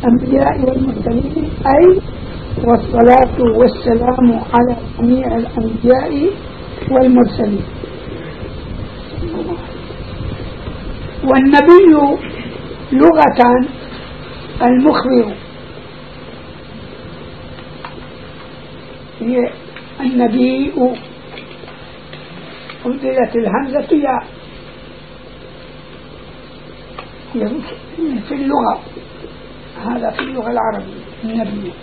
الأنبياء والمرسلين، أي والصلاة والسلام على جميع الأنبياء والمرسلين. والنبي لغة المخبر، هي النبي أبدلت الهمزة ياء في اللغة، هذا في اللغة العربية النبي.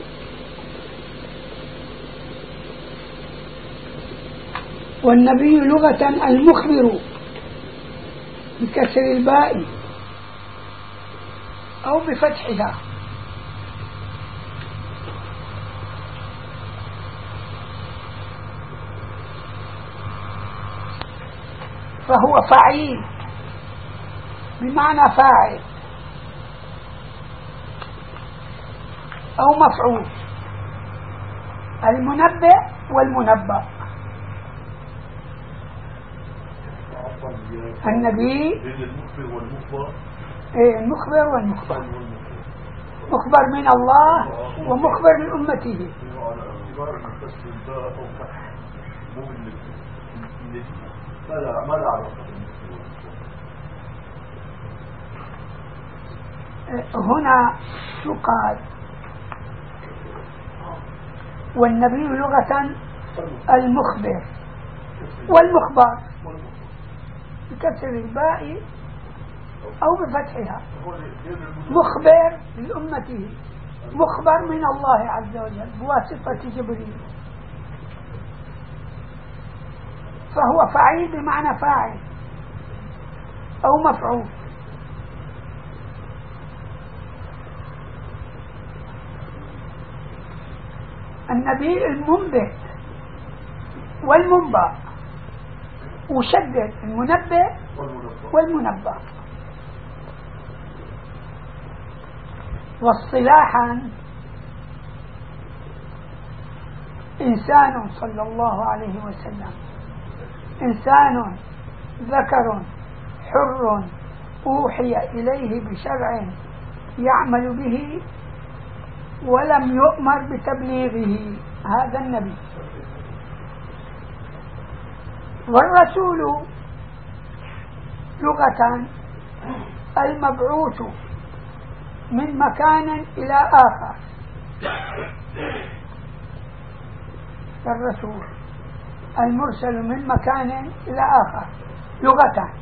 والنبي لغة المخبر بكسر الباء أو بفتحها، فهو فعيل بمعنى فاعل أو مفعول، المنبئ والمنبأ. النبي المخبر والمخبر، مخبر من الله ومخبر لأمته. هنا يقال والنبي لغة المخبر والمخبر بكسر الباء أو بفتحها، مخبر لأمته، مخبر من الله عز وجل بواسطة جبريل، فهو فعيل بمعنى فاعل أو مفعول. النبي المنبئ والمنبأ، وشدد المنبئ والمنبأ. واصطلاحا إنسان صلى الله عليه وسلم إنسان ذكر حر أوحي إليه بشرع يعمل به ولم يؤمر بتبليغه، هذا النبي. والرسول لغة المبعوث من مكان إلى آخر، الرسول المرسل من مكان إلى آخر لغة.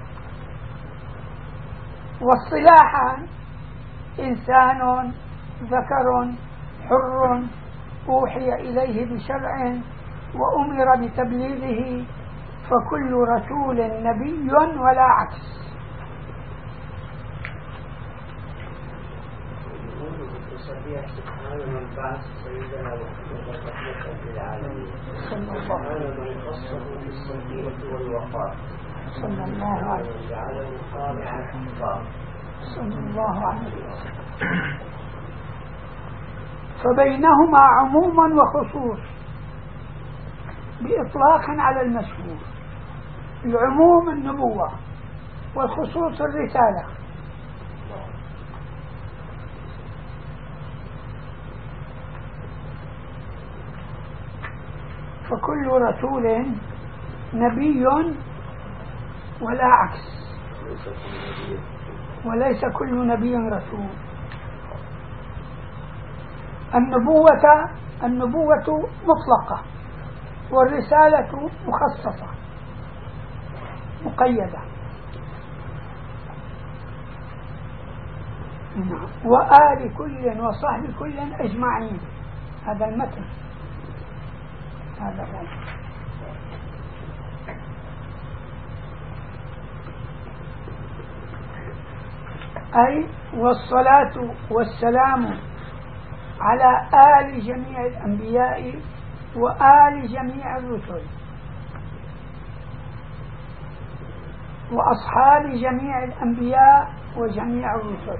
واصطلاحا إنسان ذكر حر أوحي إليه بشرع وأمر بتبليغه، فكل رسول نبي ولا عكس. سبحان من بعث سيدنا محمد رحمة للعالمين، سبحان من خصه بالصديق والوقار، صلى الله عليه وسلم، جعله طالعا حقا، صلى الله عليه وسلم. فبينهما عموما وخصوص بإطلاق على المشهور. العموم النبوة والخصوص الرسالة. فكل رسول نبي ولا عكس، وليس كل نبي رسول. النبوة مطلقة، والرسالة مخصصة مقيدة. وآل كل وصحب كل أجمعين، هذا المتن، هذا هو. أي والصلاة والسلام على آل جميع الأنبياء وآل جميع الرسل وأصحاب جميع الأنبياء وجميع الرسل.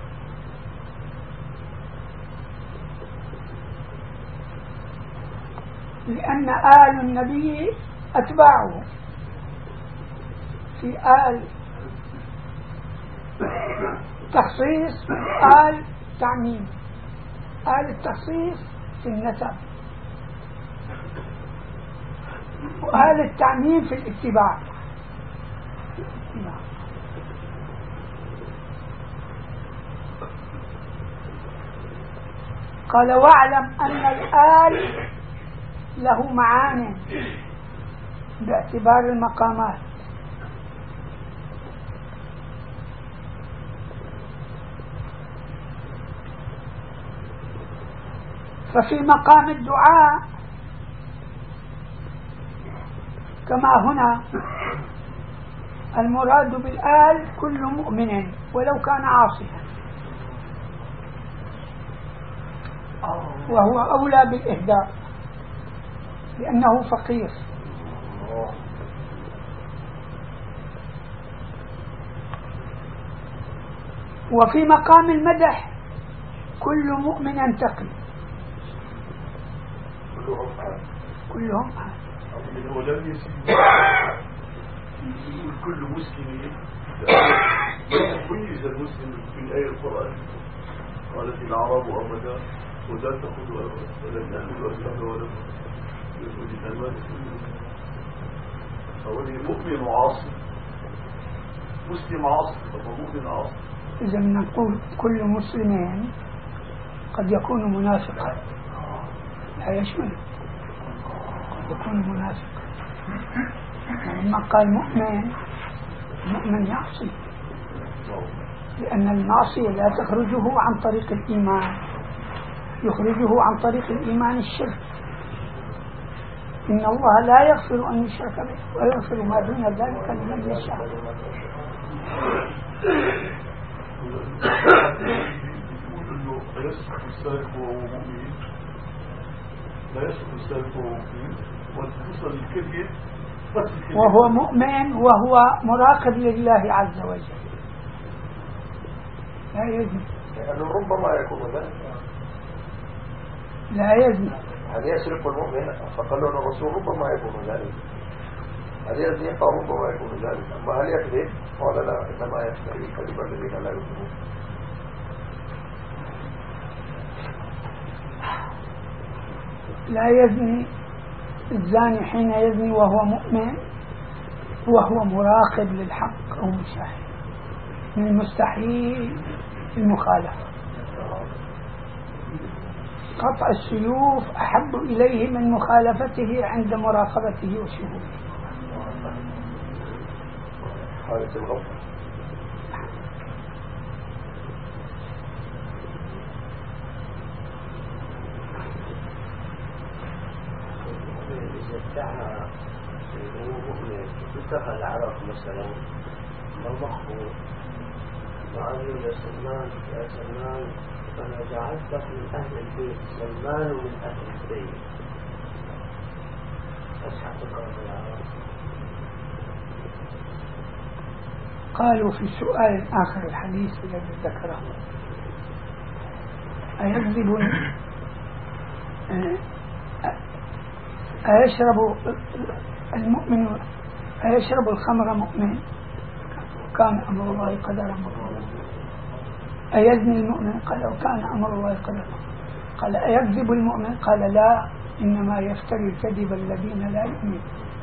لأن آل النبي أتباعه، في آل تخصيص آل تعميم. آل التخصيص في النسب، وآل التعميم في الاتباع. قال واعلم أن الآل له معان باعتبار المقامات، ففي مقام الدعاء كما هنا المراد بالآل كل مؤمن ولو كان عاصيا، وهو أولى بالإهداء لأنه فقير. وفي مقام المدح كل مؤمن تقي، كلهم هو لم يسمي كل مسلم، ميز المسلم من آية القرآن قالت الأعراب أمدا ولا تأخذوا ولم يأخذوا أسلام ولم يأخذوا الألمان. هو مؤمن عاصي، مسلم عاصي، فهو مؤمن عاصي. إذا نقول كل مسلم قد يكون منافقا، لا يشمل يكون منافقا. لما قال مؤمن يعصي، لأن المعصية لا تخرجه عن طريق الإيمان، يخرجه عن طريق الإيمان الشرك. إن الله لا يغفر أن يشرك به ويغفر ما دون ذلك لمن يشاء. لا يسلك السارق وهو مؤمن، لا يسلك السارق وهو مؤمن، وتصل الكذب وهو مؤمن وهو مراقب لله عز وجل، لا يزني. لأنه ربما يكون ذلك، لا يزني. هل يسرق المؤمن؟ فقال له الرسول ربما يكون ذلك. هل يزني؟ قال ربما يكون ذلك. أما هل يكذب؟ قال لا، إنما يفتري الكذب الذين لا يؤمنون. لا يزني الزاني حين يزني وهو مؤمن وهو مراقب للحق أو مشاهد، من المستحيل المخالفة. قطع السيوف أحب إليه من مخالفته عند مراقبته وشهوده. حالة الغفر. ادعى انه مؤمن انتهى العرب مثلا والمخبور وقالوا يا سلمان يا سلمان انا جعلتك من اهل البيت، سلمان من اهل البيت، ايش حقيقة العرب؟ قالوا في سؤال آخر الحديث الذي ذكره: أيكذب أيشرب المؤمن أيشرب الخمر مؤمن؟ كان أمر الله قدرا مقدورا. أيزني المؤمن؟ قال وكان أمر الله قدرا. قال أيكذب المؤمن؟ قال لا، إنما يفتري الكذب الذين لا يؤمنون.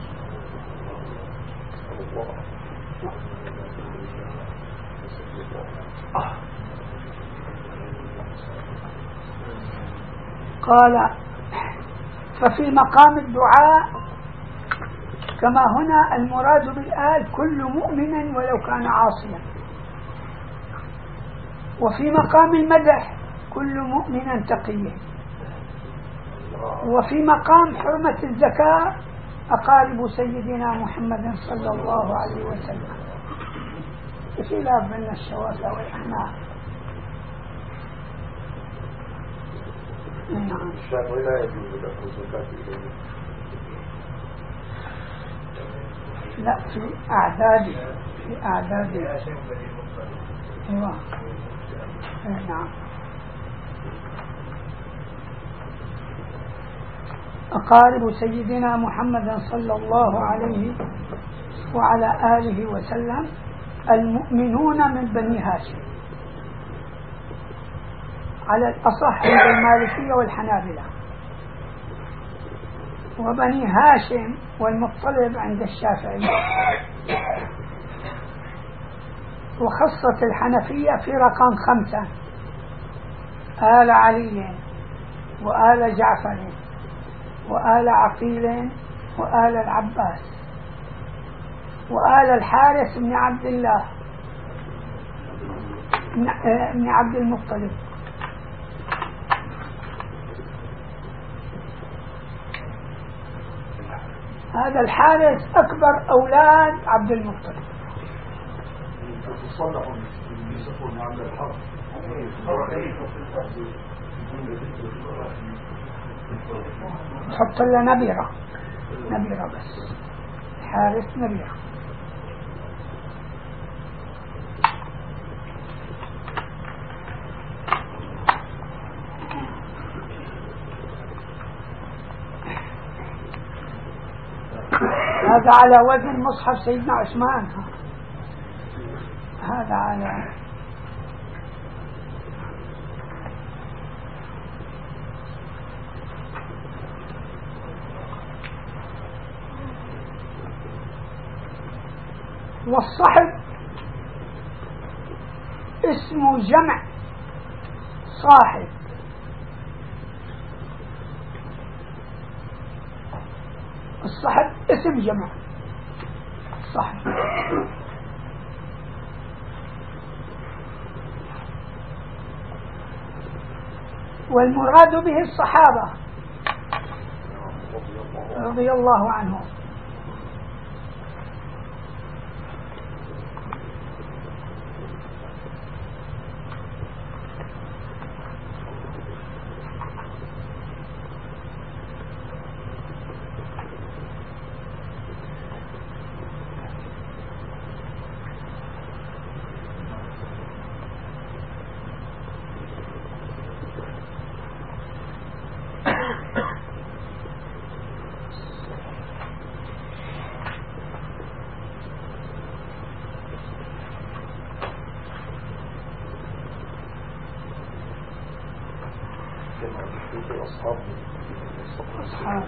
قال ففي مقام الدعاء كما هنا المراد بالآل كل مؤمن ولو كان عاصيا، وفي مقام المدح كل مؤمن تقي، وفي مقام حرمة الزكاة أقارب سيدنا محمد صلى الله عليه وسلم، بخلاف بين الشوافع والأحناف. نعم. الشافعي لا يجوز له الزكاة إليه. لا، في أعداده أيوة. نعم. أقارب سيدنا محمد صلى الله عليه وعلى آله وسلم المؤمنون من بني هاشم، على الأصح عند المالكية والحنابلة، وبني هاشم والمطلب عند الشافعي، وخصت الحنفية في رقم 5 آل علي وآل جعفر وآل عقيل وآل العباس وآل الحارث بن عبد الله بن عبد المطلب. هذا الحارث أكبر أولاد عبد المطلب. حط لنا نبيرة بس، حارث نبيرة. هذا على وزن مصحف سيدنا عثمان، هذا على والصحب اسمه جمع صاحب، الصحب اسم جمع صحب. والمراد به الصحابة رضي الله عنهم. أصحاب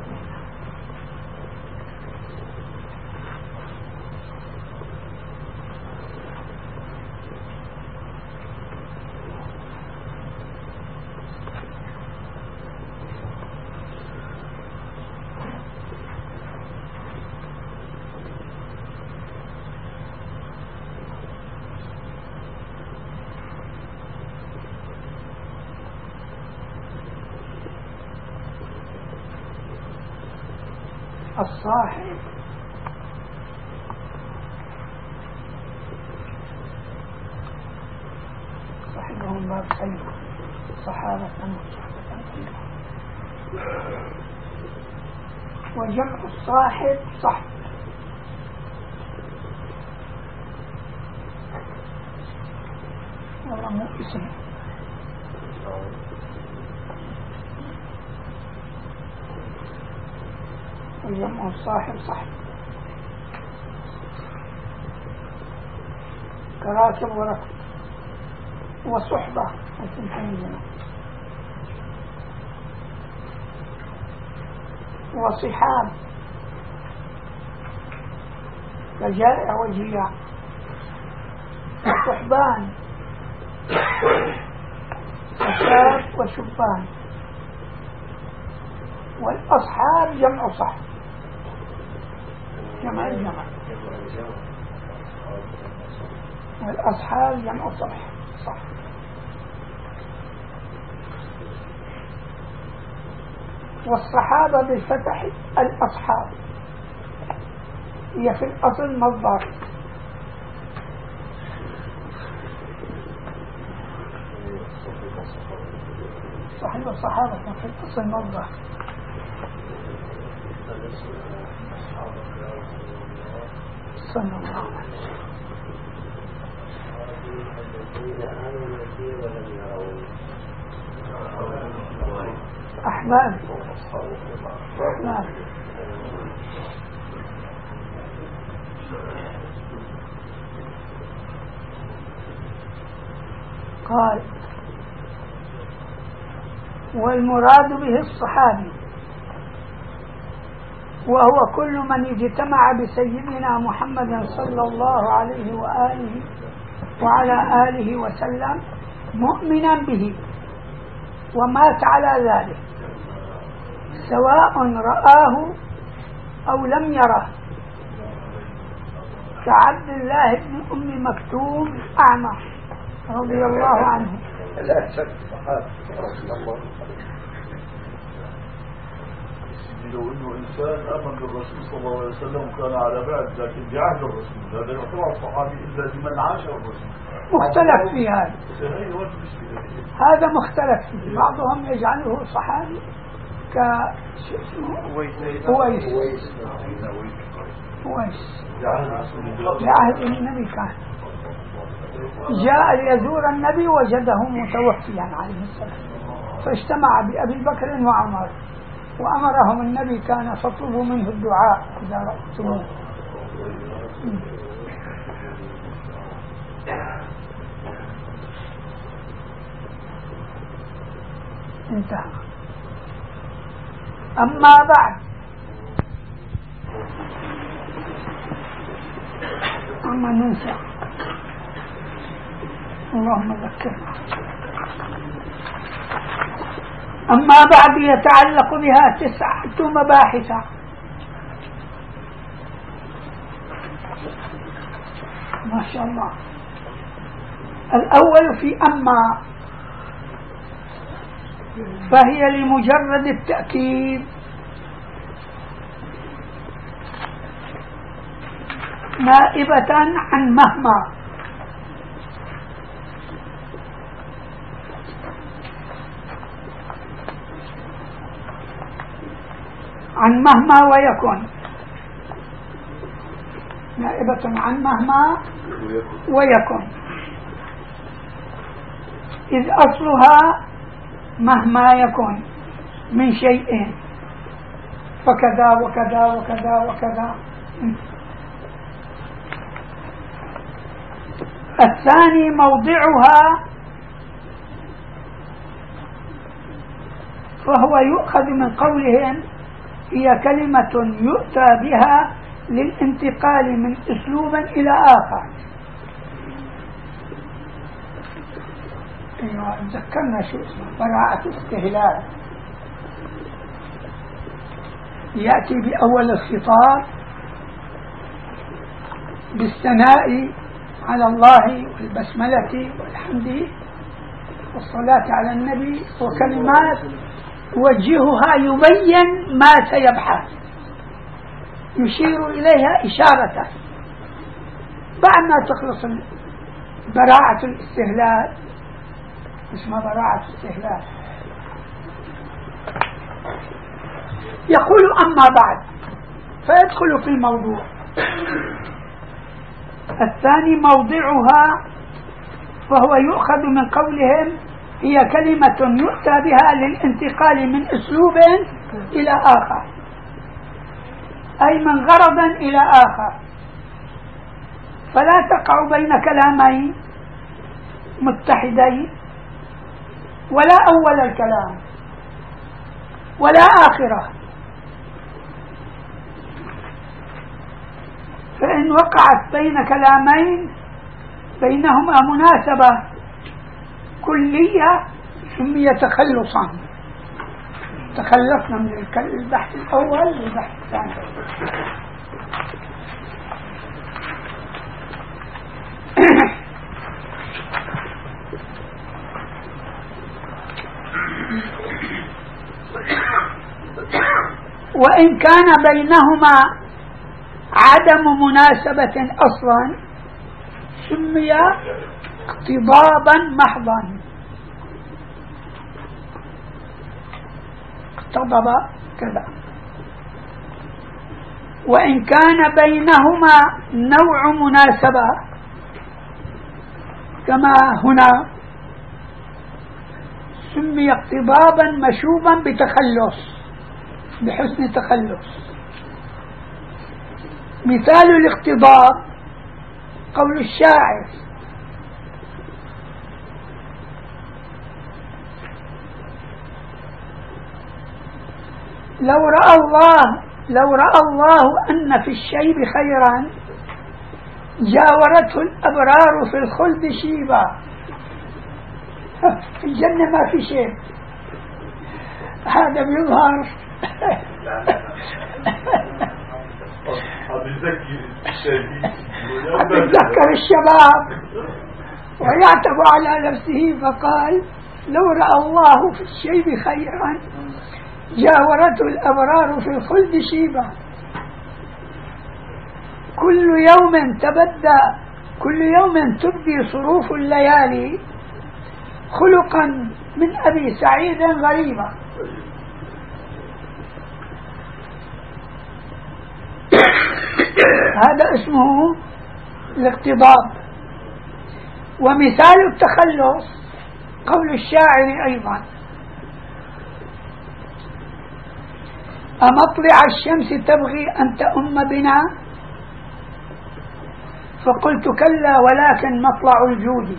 الصاحب صاحبهم باب سلم صحابة وجمع الصاحب صحب، والله مو اسم. وجمع الصاحب صحب كراكب وركب، وصحبة وصحاب كجائع وجياع، صحبان وشاب وشبان. والأصحاب جمع صحب، جمع الجمع، والأصحاب جمع صح. والصحابة بالفتح الأصحاب، هي في الأصل مصدر، صحيح الصحابة في الأصل مصدر. صلى الله عليه وسلم. أحباب قال والمراد به الصحابي، وهو كل من اجتمع بسيدنا محمد صلى الله عليه وآله وعلى آله وسلم مؤمنا به ومات على ذلك، سواء رآه أو لم يره، كعبد الله بن أم مكتوم الأعمى رضي الله عنه. لا شك صحابي رضي الله عنه. لو انه انسان امن بالرسول صلى الله عليه وسلم وكان على بعد لكن بعهد الرسول، هذا يعتبر صحابي الا لمن عاش الرسول. مختلف في هذا، هذا مختلف فيه. بعضهم يجعله صحابي أويس بعهد النبي، كان جاء ليزور النبي وجده متوفيا عليه السلام، فاجتمع بأبي بكر وعمر وأمرهم النبي كان فاطلبوا منه الدعاء إذا رأيتموه. انتهى. أما بعد، أما ننسى، اللهم ذكرنا. أما بعد يتعلق بها 9 مباحث. ما شاء الله. الأول في أما، فهي لمجرد التأكيد، نائبة عن مهما، عن مهما ويكن، نائبة عن مهما ويكن، إذ أصلها مهما يكن من شيء فكذا وكذا وكذا وكذا. الثاني موضعها، فهو يؤخذ من قولهم هي كلمة يؤتى بها للانتقال من أسلوب إلى آخر. ذكرنا شو اسمه براءة استهلال، يأتي بأول الخطاب بالثناء على الله والبسملة والحمد والصلاة على النبي وكلمات يوجهها يبين ما سيبحث، يشير إليها إشارة. بعد ما تخلص براعة الاستهلال، اسمها براعة الاستهلال، يقول أما بعد، فيدخل في الموضوع. الثاني موضعها، فهو يؤخذ من قولهم هي كلمة يؤتى بها للانتقال من أسلوب إلى آخر، أي من غرض إلى آخر، فلا تقع بين كلامين متحدين، ولا أول الكلام ولا آخره. فإن وقعت بين كلامين بينهما مناسبة كلية سمي تخلصا. تخلصنا من البحث الأول للبحث الثاني. وإن كان بينهما عدم مناسبة أصلا سمي اقتضابا محضا. اقتضب كذا. وإن كان بينهما نوع مناسبة كما هنا سمي اقتضابا مشوبا بتخلص، بحسن تخلص. مثال الاقتضاب قول الشاعر: لو رأى الله أن في الشيب خيرا جاورته الأبرار في الخلد شيبا. في الجنة ما في شيء، هذا بيظهر. يتذكر الشباب ويعتب على نفسه، فقال لو رأى الله في الشيب خيرا جاورته الأبرار في الخلد شيبا. كل يوم تبدى، كل يوم تبدي صروف الليالي خلقا من أبي سعيد غريبا. هذا اسمه الاقتضاب. ومثال التخلص قول الشاعر أيضا: أمطلع الشمس تبغي أن تؤم بنا، فقلت كلا ولكن مطلع الجود.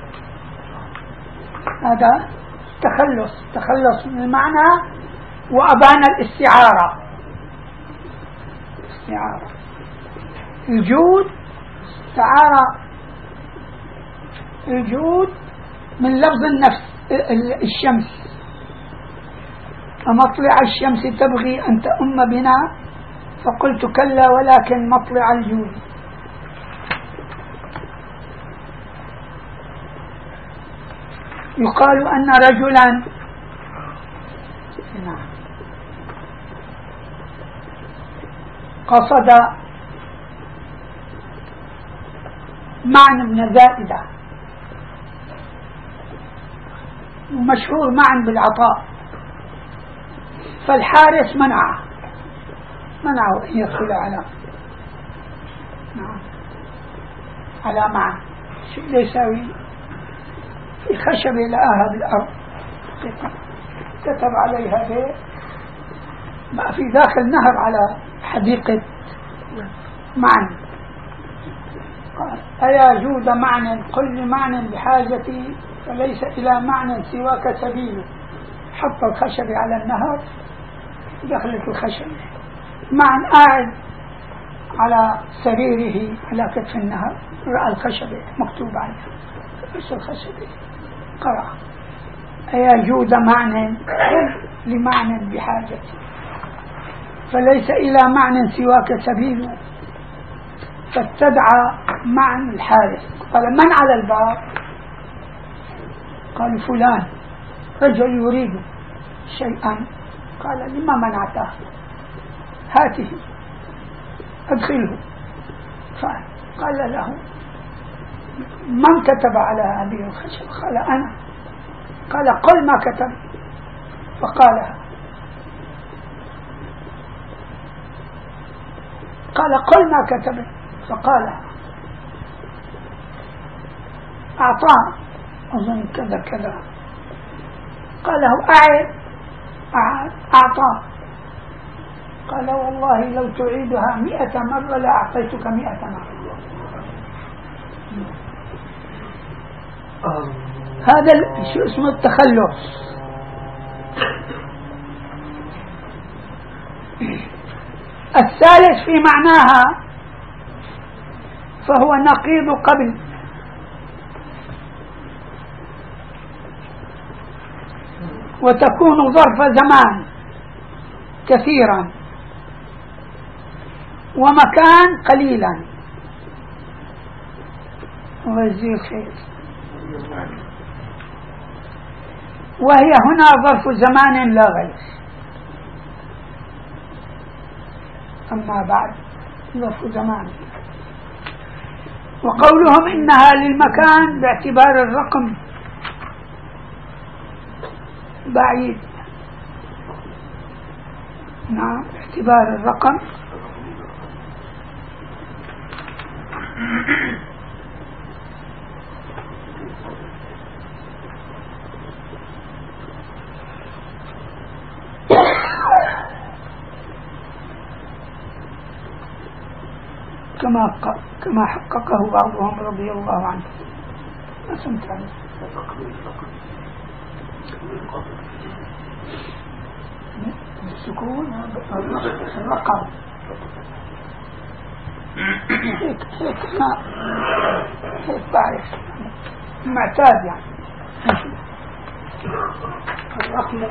هذا تخلص من المعنى وأبان الاستعارة. الجود استعارة الجود من لفظ النفس الشمس. أمطلع الشمس تبغي أن تؤم بنا، فقلت كلا ولكن مطلع الجود. يقال أن رجلا قصد معن بن زائدة، ومشهور معا بالعطاء، فالحارس منعه أن يدخل على معا. شو بده يساوي؟ في خشبة لقاها بالأرض كتب عليها بيت ما في داخل نهر على حديقة معن. قال: أيا جود معنى قل لمعنى بحاجتي فليس إلى معنى سواك سبيل. حط الخشبة على النهر، دخلت الخشبة، معن قاعد على سريره على كتف النهر، رأى الخشبة مكتوب عليها، فبس الخشبة قرأ: أيا جود معنى لمعنى بحاجتي فليس إلى معنى سواك سبيل. فاستدعى معن الحارس، قال: من على الباب؟ قال: فلان، رجل يريد شيئا. قال: لما منعته؟ هاته أدخله. قال له: من كتب على هذه الخشبة؟ قال: أنا. قال: قل ما كتب. فقالها. قال: قل ما كتب. فقالها. أعطاه أظن كذا كذا. قال له: أعد. أعطاه. قال: والله لو تعيدها 100 مرة لأعطيتك 100 مرة. هذا شو اسمه التخلص. الثالث في معناها فهو نقيض قبل، وتكون ظرف زمان كثيرا ومكان قليلا. الله يجزيه خير. وهي هنا ظرف زمان لا غير. أما بعد ظرف زمان. وقولهم إنها للمكان باعتبار الرقم بعيد. نعم، باعتبار الرقم. كما حققه بعضهم رضي الله عنه. أسمت عنه. السكون الرقم هيك تعرف معتاد يعني الرقم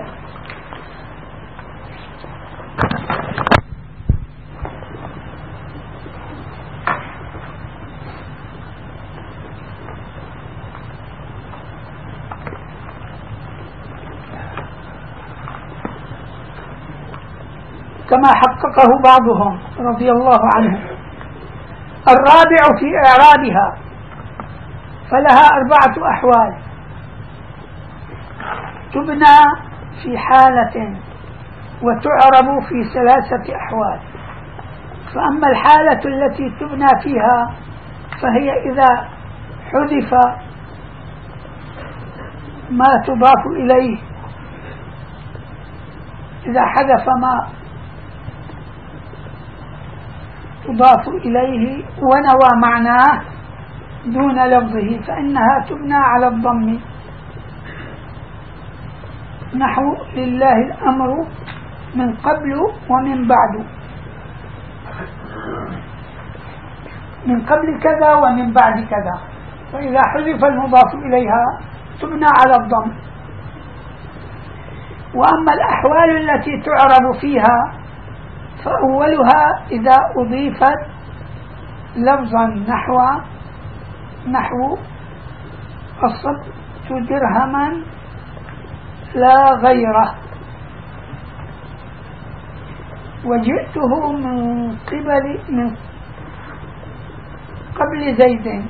كما حققه بعضهم رضي الله عنه. الرابع في إعرابها فلها 4 أحوال تبنى في حالة وتعرب في 3 أحوال. فأما الحالة التي تبنى فيها فهي إذا حذف ما تضاف إليه، إذا حذف ما تضاف إليه ونوى معناه دون لفظه فإنها تبنى على الضم، نحو لله الأمر من قبل ومن بعد، من قبل كذا ومن بعد كذا. فإذا حذف المضاف إليها تبنى على الضم. وأما الأحوال التي تعرب فيها فأولها إذا أضيفت لفظا نحو أصبت درهما لا غيره، وجئته من قبل زيد.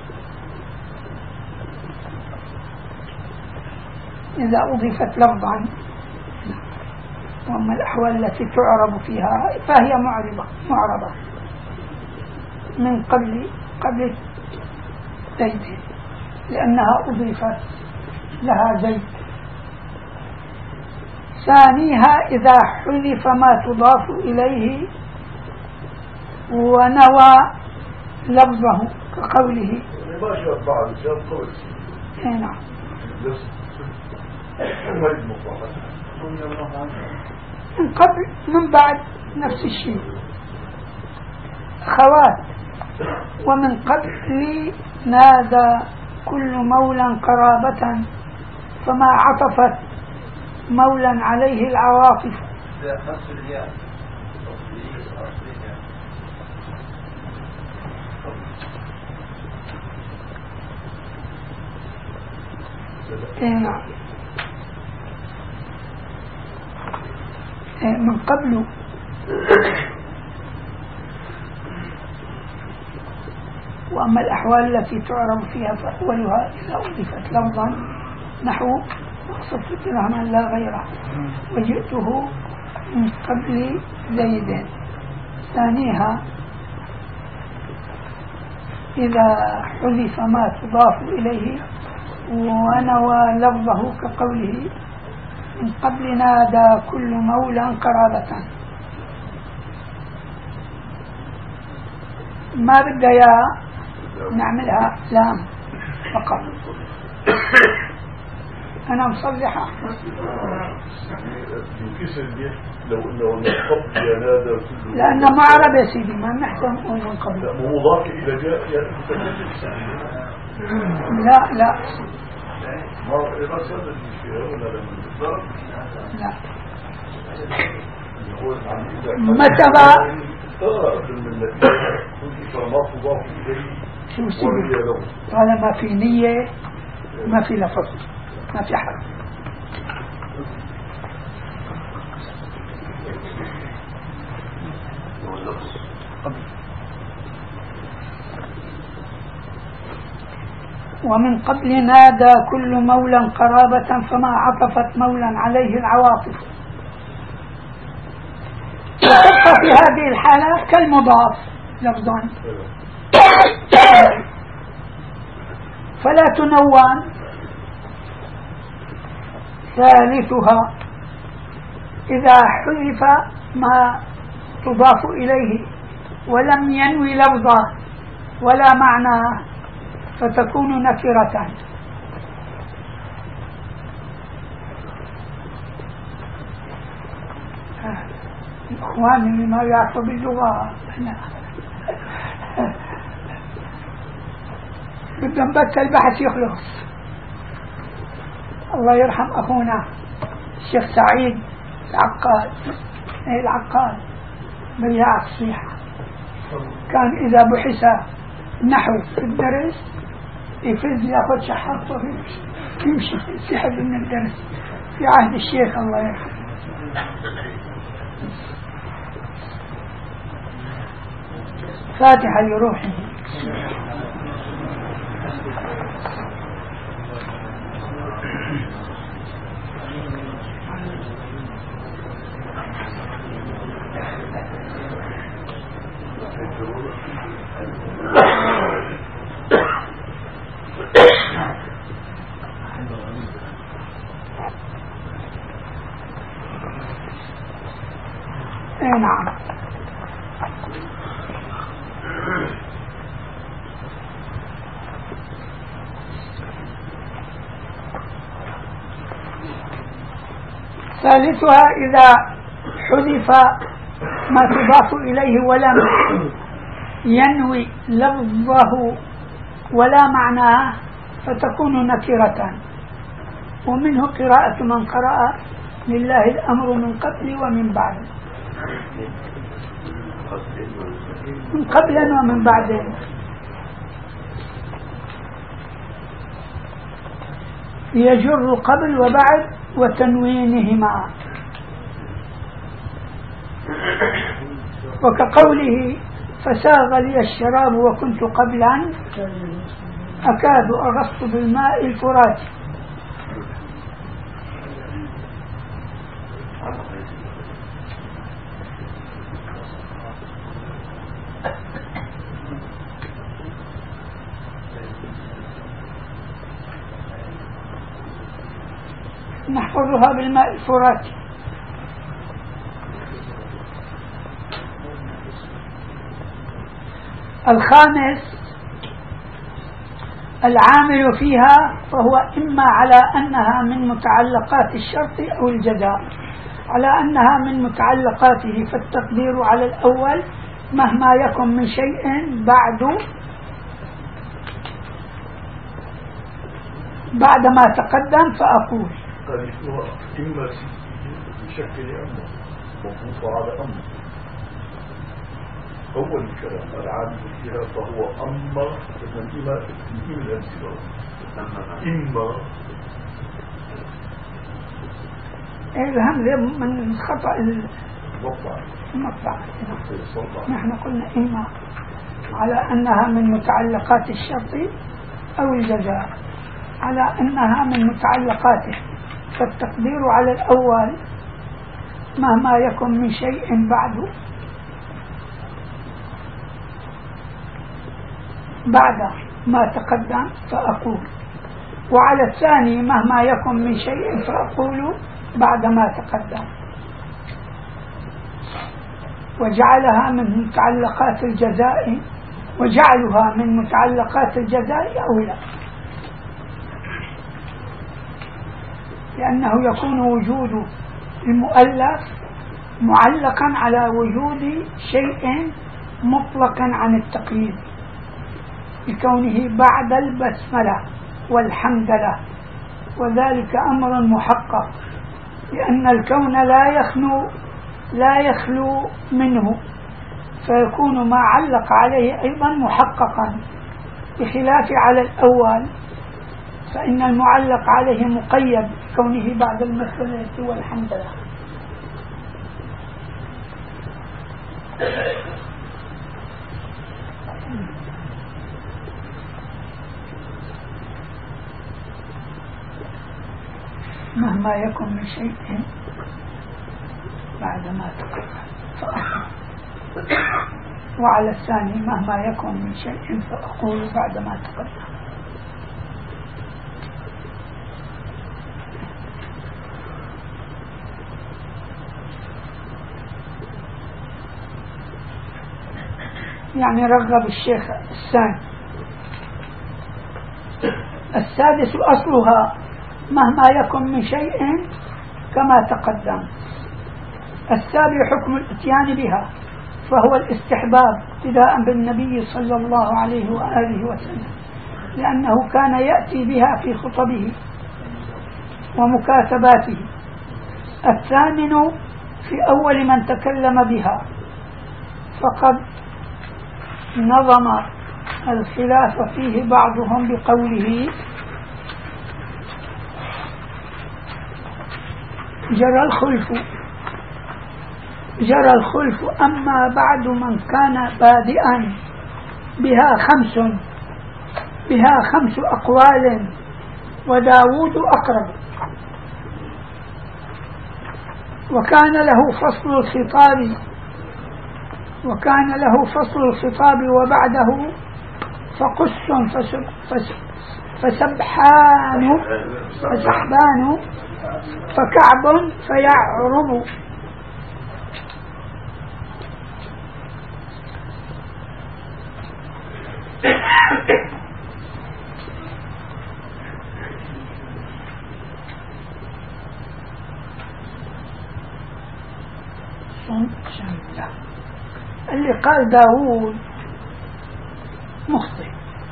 إذا أضيفت لفظا. وأما الأحوال التي تعرب فيها فهي معربة من قبل زيد لأنها أضيفت لها زيد. ثانيها إذا حذف ما تضاف إليه ونوى لفظه كقوله نعم من قبل من بعد نفس الشيء خوات. ومن قبل نادى كل مولى قرابة فما عطفت مولا عليه العواطف. نعم من قبل وأما الأحوال التي تعرف فيها فأولها إذا أضيفت لفظا نحو أقصدت درهما لا غيره وجئته من قبل زيد. ثانيها إذا حذف ما تضاف إليه ونوى لفظه كقوله من قبل نادى كل مولى قرابة. ما بدها يا نعملها لام فقط. أنا مصلحة لأن معرب يا سيدي ما نحسن نقول من قبل. مضاف إلى جاء لا متى طالما في نية ما في لفظ ما في حرف. ومن قبل نادى كل مولى قرابة فما عطفت مولا عليه العواطف. وتبقى في هذه الحالة كالمضاف لفظان فلا تنوان. ثالثها إذا حذف ما تضاف إليه ولم ينوي لفظا ولا معنى فتكون نكرة. إخواني اللي ما يعرفوا باللغة بدهم بس البحث يخلص. الله يرحم أخونا الشيخ سعيد العقاد بياع الصيحة، كان إذا بحث نحو في الدرس يفز ياخذ شحاطه يمشي يسحب من الدرس في عهد الشيخ الله يرحمه. فاتحة لروحه. نعم. ثالثها إذا حذف ما تضاف إليه ولم ينوي لفظه ولا معناه فتكون نكرة، ومنه قراءة من قرأ لله الأمر من قبل ومن بعد، من قبل ومن بعد. يجر قبل وبعد وتنوينهما، وكقوله فساغ لي الشراب وكنت قبلا أكاد أغص بالماء الفرات. نحفظها بالماء الفرات. الخامس العامل فيها فهو إما على أنها من متعلقات الشرط أو الجزاء. على أنها من متعلقاته فالتقدير على الأول مهما يكن من شيء بعد ما تقدم فأقول تعريفها إما بشكل أمر موقوف على أمر. أول الكلام العامل فيها فهو أما إما إما الهمزة من خطأ المقطع. نحن قلنا إما على أنها من متعلقات الشرط أو الجزاء. على أنها من متعلقاته فالتقدير على الأول مهما يكن من شيء بعد ما تقدم فأقول، وعلى الثاني مهما يكن من شيء فأقول بعد ما تقدم. وجعلها من متعلقات الجزاء، وجعلها من متعلقات الجزاء أولى، لأنه يكون وجود المؤلف معلقا على وجود شيء مطلقا عن التقييد، بكونه بعد البسملة والحمد لله، وذلك أمر محقق، لأن الكون لا يخلو منه، فيكون ما علق عليه أيضا محققا، بخلاف على الأول فإن المعلق عليه مقيد كونه بعد المسألة والحمد لله. مهما يكن من شيء بعد ما تقدم، وعلى الثاني مهما يكن من شيء فأقول بعد ما تقدم. يعني رغب الشيخ الثاني. السادس أصلها مهما يكن من شيء كما تقدم، السابع حكم الاتيان بها، فهو الاستحباب ابتداء بالنبي صلى الله عليه وآله وسلم، لأنه كان يأتي بها في خطبه ومكاتباته. الثامن في أول من تكلم بها، فقد نظم الخلاف فيه بعضهم بقوله: جرى الخلف أما بعد من كان بادئا بها خمس أقوال وداود أقرب، وكان له فصل الخطاب وبعده فقس فسحبان فكعب فيعرب. اللي قال داود مخطئ،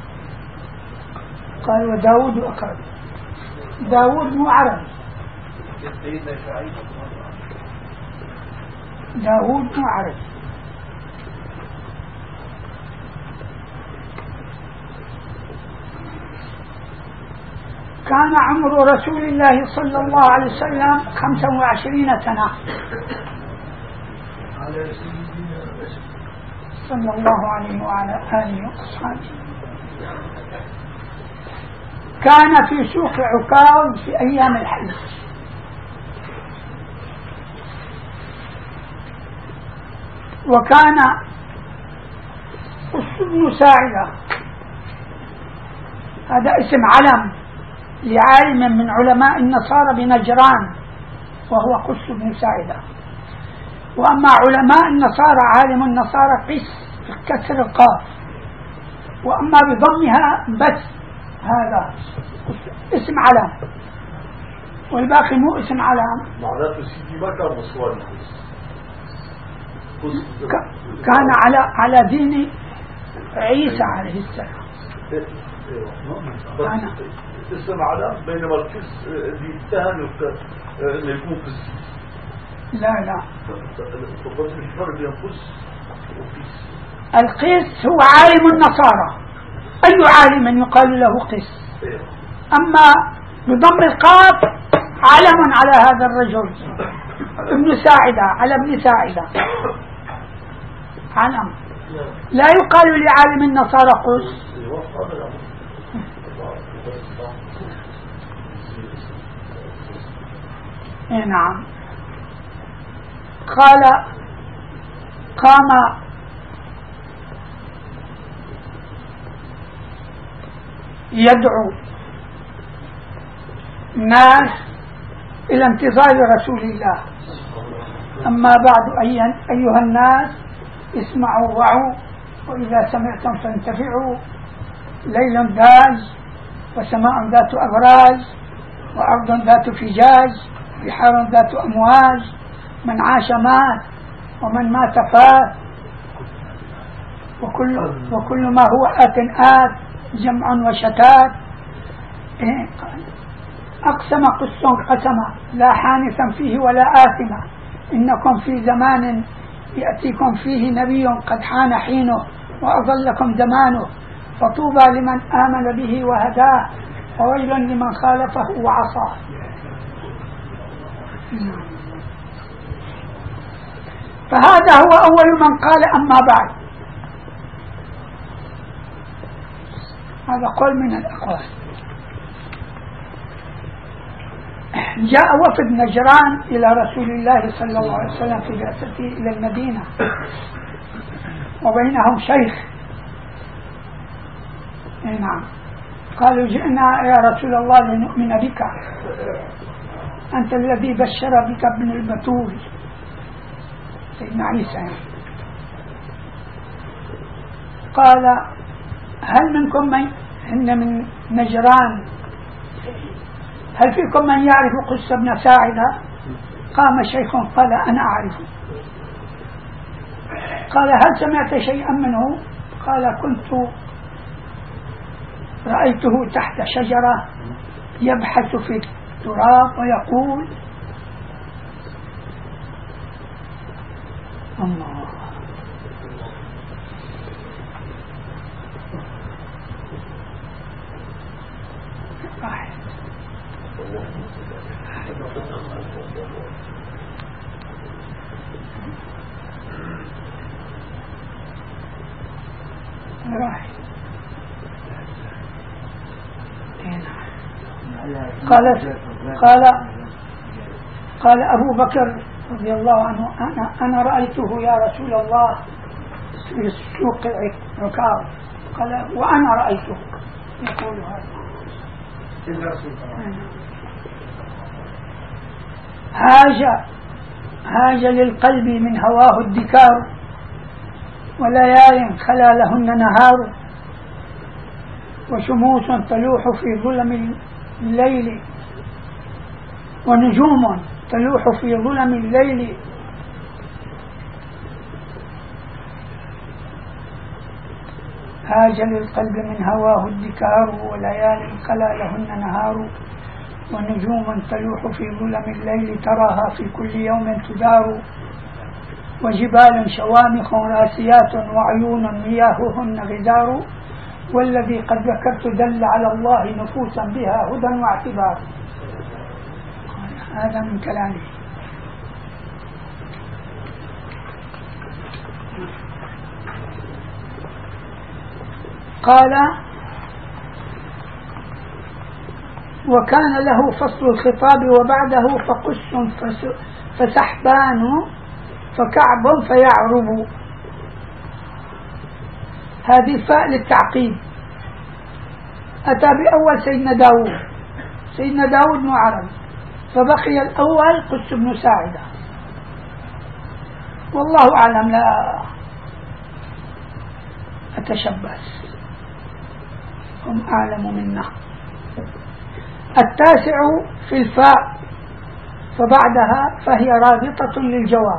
قال وداود أقرب. داود مو عربي، داود مو عربي. كان عمر رسول الله صلى الله عليه وسلم 25 سنة صلى الله عليه وعلى آله وأصحابه. كان في سوق عكاظ في أيام الحج، وكان قس بن ساعدة، هذا اسم علم لعالم من علماء النصارى بنجران وهو قس بن ساعدة. وأما علماء النصارى عالم النصارى قس بكسر القاف، وأما بضمها بس هذا اسم علم، والباقي مو اسم علم. معناته سيدي ما كان نصراني، كان على دين عيسى عليه السلام. اسم علم، بينما القس بيتهم انه يكون قس. لا فقط الفرق بين قس وقس. القس هو عالم النصارى، أي عالم يقال له قس. أما بضم القاف علم على هذا الرجل ابن ساعدة، على ابن ساعدة علم، لا يقال لعالم النصارى قس. نعم. قام يدعو الناس إلى انتظار رسول الله. أما بعد أيها الناس اسمعوا وعوا، وإذا سمعتم فانتفعوا. ليل داج وسماء ذات أبراج وأرض ذات فجاج بحار ذات أمواج، من عاش مات ومن مات فات، وكل ما هو آت جمع وشتات. أقسم قس قسما لا حانثا فيه ولا آثما، إنكم في زمان يأتيكم فيه نبي قد حان حينه وأضلكم زمانه، فطوبى لمن آمن به وهداه، وويل لمن خالفه وعصاه. فهذا هو أول من قال أما بعد. هذا قول من الأقوال. جاء وفد نجران إلى رسول الله صلى الله عليه وسلم في بعثته إلى المدينة، وبينهم شيخ. نعم. قالوا جئنا يا رسول الله لنؤمن بك، أنت الذي بشر بك ابن البتول سيدنا عيسى. قال هل منكم من نجران، هل فيكم من يعرف قس بن ساعدة؟ قام شيخ قال أنا أعرفه. قال هل سمعت شيئا منه؟ قال كنت رأيته تحت شجرة يبحث في التراب ويقول الله. قال أبو بكر رضي الله عنه أنا رأيته يا رسول الله في سوق عكاظ. قال وأنا رأيته يقول هذا. هاج للقلب من هواه الدكار، وليال خلا لهن نهار، وشموس تلوح في ظلم الليل، ونجوم تلوح في ظلم الليل. هاج للقلب من هواه الدكار، وليال خلا لهن نهار، ونجوم تلوح في ظلم الليل تراها في كل يوم تدار، وجبال شوامخ راسيات وعيون مياههن غزار، والذي قد ذكرت دل على الله نفوسا بها هدى واعتبار. هذا من كلامه. قال وكان له فصل الخطاب وبعده فقس فسحبان فكعب فيعرب. هذه فاء للتعقيب. أتى بأول سيدنا داود معرب، فبقي الأول قس بن ساعدة. والله أعلم، لا أتشبث، هم أعلم منا. التاسع في الفاء فبعدها فهي رابطة للجواب.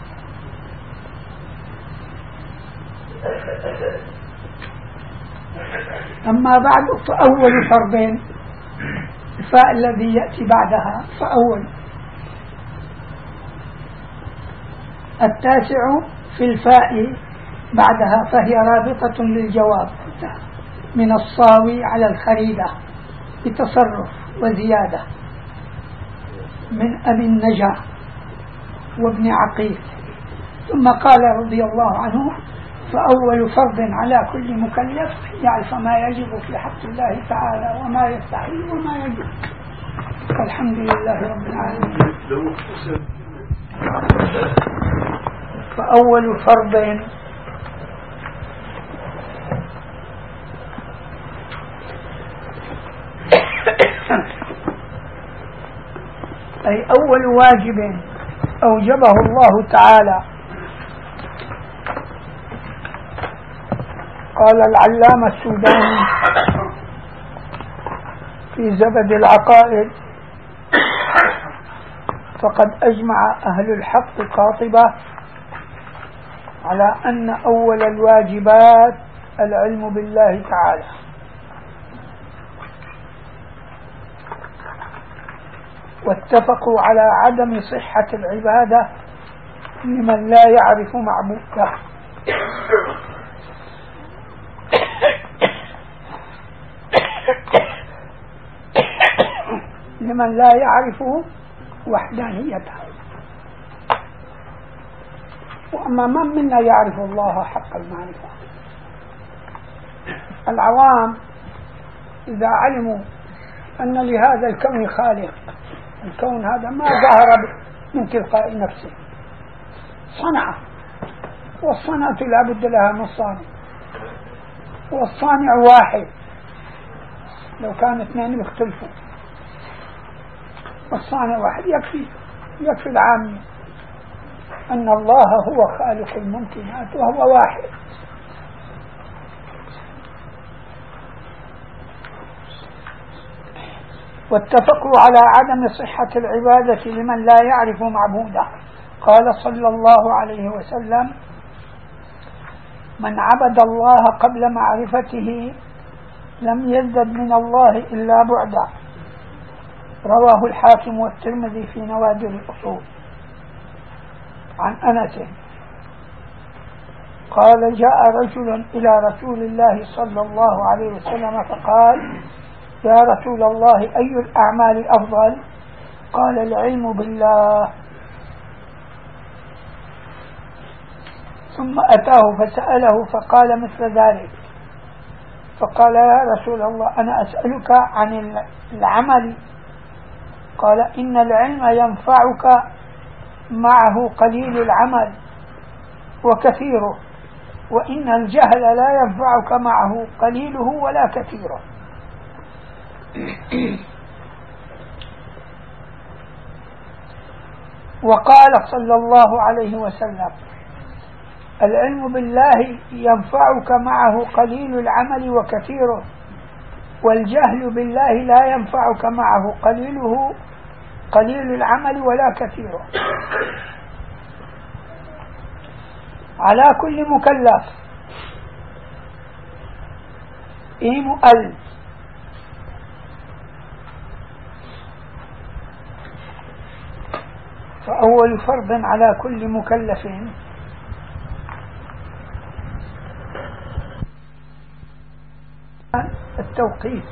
أما بعد فأول فرضين، الفاء الذي يأتي بعدها فأول. التاسع في الفاء بعدها فهي رابطة للجواب من الصاوي على الخريدة بتصرف وزيادة من أبي النجا وابن عقيل. ثم قال رضي الله عنه فأول فرض على كل مكلف يعرف ما يجب في حق الله تعالى وما يستحيل وما يجب. الحمد لله رب العالمين. فأول فرض أي أول واجب أوجبه الله تعالى. قال العلامة السوداني في زبد العقائد فقد أجمع أهل الحق قاطبة على أن أول الواجبات العلم بالله تعالى، واتفقوا على عدم صحة العبادة لمن لا يعرف معبوده، لمن لا يعرف وحدانيته. وأما من منا يعرف الله حق المعرفة؟ العوام إذا علموا أن لهذا الكون خالق، الكون هذا ما ظهر من تلقاء نفسه، صنعه، والصنعة لا بد لها من صانع، والصانع واحد، لو كان اثنين يختلفوا، والصانع واحد يكفي العامة أن الله هو خالق الممكنات وهو واحد. واتفقوا على عدم صحة العبادة لمن لا يعرف معبوده. قال صلى الله عليه وسلم: من عبد الله قبل معرفته لم يزدد من الله إلا بعدا. رواه الحاكم والترمذي في نوادر الأصول. عن أنس قال: جاء رجل إلى رسول الله صلى الله عليه وسلم فقال: يا رسول الله، أي الأعمال أفضل؟ قال: العلم بالله. ثم أتاه فسأله فقال مثل ذلك، فقال: يا رسول الله، أنا أسألك عن العمل. قال: إن العلم ينفعك معه قليل العمل وكثيره، وإن الجهل لا ينفعك معه قليله ولا كثيره. وقال صلى الله عليه وسلم: العلم بالله ينفعك معه قليل العمل وكثيره، والجهل بالله لا ينفعك معه قليل العمل ولا كثيره. على كل مكلف ال فأول فرض على كل مكلف التوقيت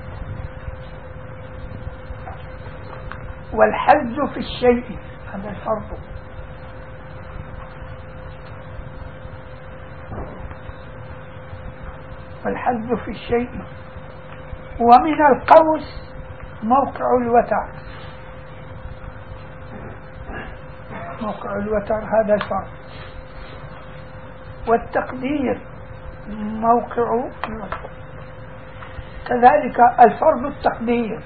والحز في الشيء، هذا الفرض. والحز في الشيء. ومن القوس موقع الوتر، موقع الوتر هذا الفرض. والتقدير موقع الوتر كذلك. الفرض التقدير.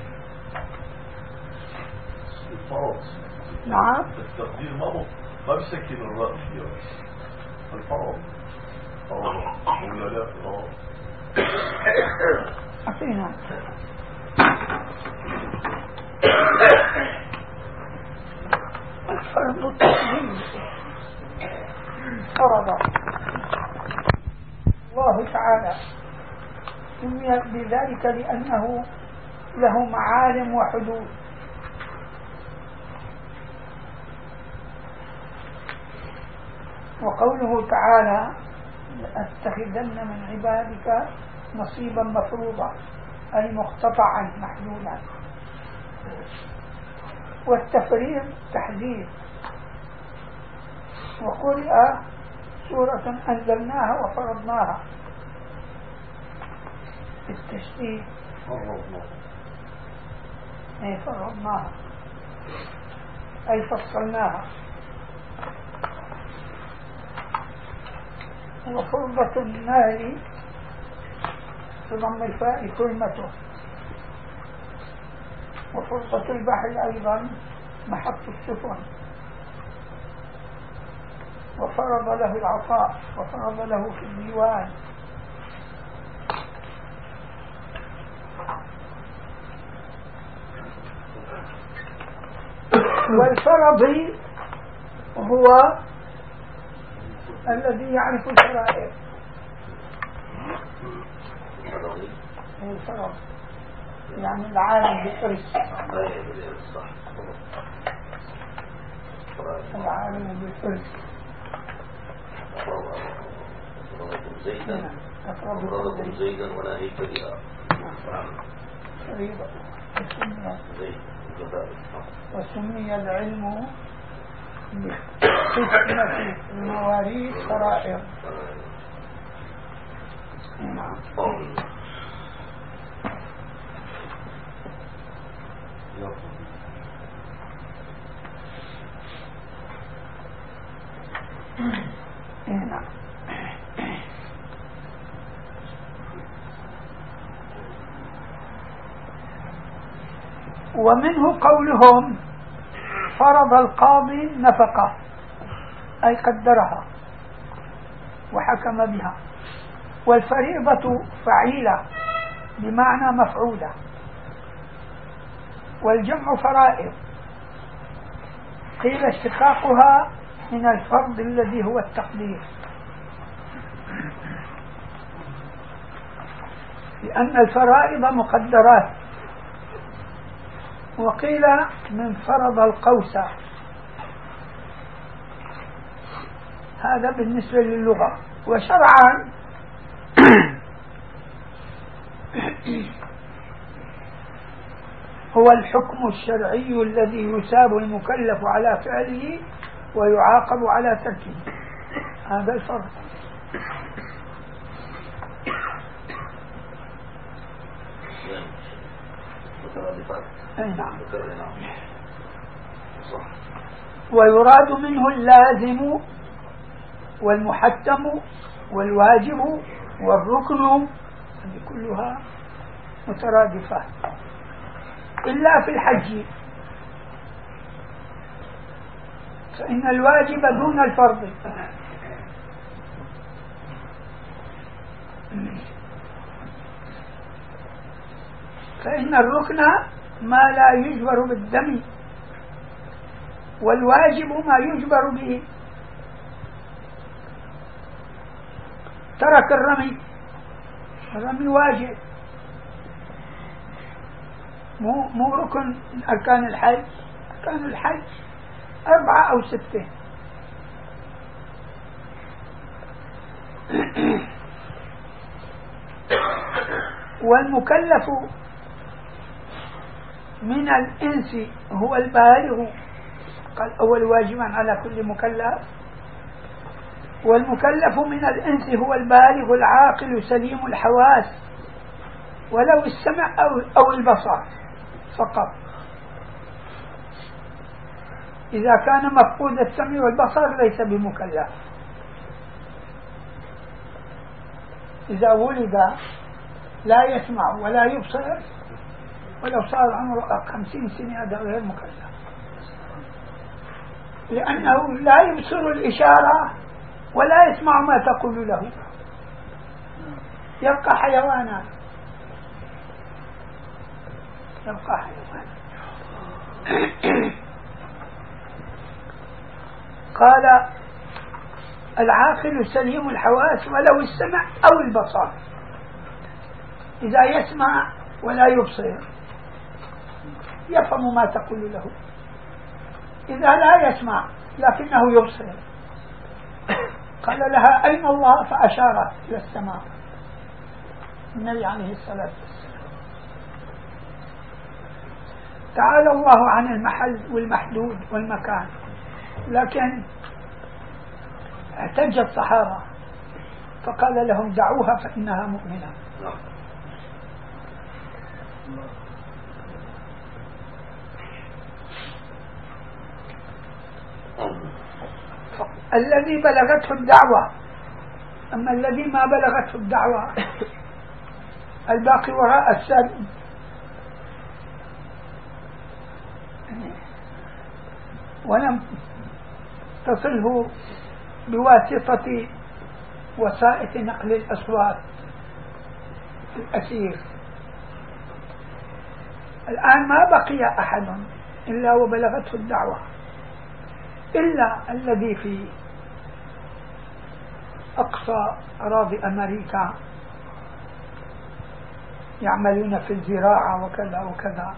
نعم. التقدير ما بسكن الرأس الفرض ولا لا؟ أعطينا. الفرض التقدير فرض الله تعالى، سمي بذلك لأنه له معالم وحدود. وقوله تعالى: لأتخذن من عبادك نصيبا مفروضا، أي مقتطعا محدودا. والتفريط تحديد. وقرئ سورة أنزلناها وفرضناها بالتشديد، أي فرضناها أي فصلناها. وفرضة النار بضم الفاء كلمته. وفرضة البحر أيضا محط السفن. وفرض له العطاء وفرض له في الديوان. والفرض هو الذي يعرف الفرائض. الفرض يعني العالم بالإرث، العالم بالإرث. أقربكم زيدا ولا هيك بها فريضة. وسمي العلم بقسمة المواريث فرائض. نعم. نعم. ومنه قولهم: فرض القاضي النفقة، أي قدرها وحكم بها. والفريضة فعيلة بمعنى مفعولة. والجمع فرائض. قيل اشتقاقها من الفرض الذي هو التقدير، لأن الفرائض مقدرات. وقيل من فرض القوس، هذا بالنسبة للغة. وشرعا هو الحكم الشرعي الذي يثاب المكلف على فعله ويعاقب على تركه، هذا الفرض. نعم. ويراد منه اللازم والمحتم والواجب والركن، هذه كلها مترادفة إلا في الحج، فإن الواجب دون الفرض. فإن الركن ما لا يجبر بالدم، والواجب ما يجبر به. ترك الرمي، الرمي واجب، مو ركن من أركان الحج. أركان الحج 4 أو 6. والمكلف من الإنس هو البالغ، قال أول واجبا على كل مكلف. والمكلف من الإنس هو البالغ العاقل سليم الحواس، ولو السمع أو البصر فقط. إذا كان مفقود السمع والبصر ليس بمكلف. إذا ولد لا يسمع ولا يبصر ولو صار عمره 50 سنة هذا غير مكلف، لأنه لا يبصر الإشارة ولا يسمع ما تقول له، يبقى حيوانا. قال العاقل سليم الحواس ولو السمع أو البصر. إذا يسمع ولا يبصر يفهم ما تقول له، إذا لا يسمع لكنه يبصر قال لها أين الله؟ فأشارت إلى السماء. النبي عليه الصلاة والسلام. تعالى الله عن المحل والمحدود والمكان، لكن احتج الصحابة فقال لهم دعوها فإنها مؤمنة. الذي بلغته الدعوة. أما الذي ما بلغته الدعوة الباقي وراء السد، ولم تصله بواسطة وسائل نقل الأصوات الأسير. الآن ما بقي أحد إلا وبلغته الدعوة، إلا الذي في أقصى أراضي أمريكا يعملون في الزراعة وكذا وكذا.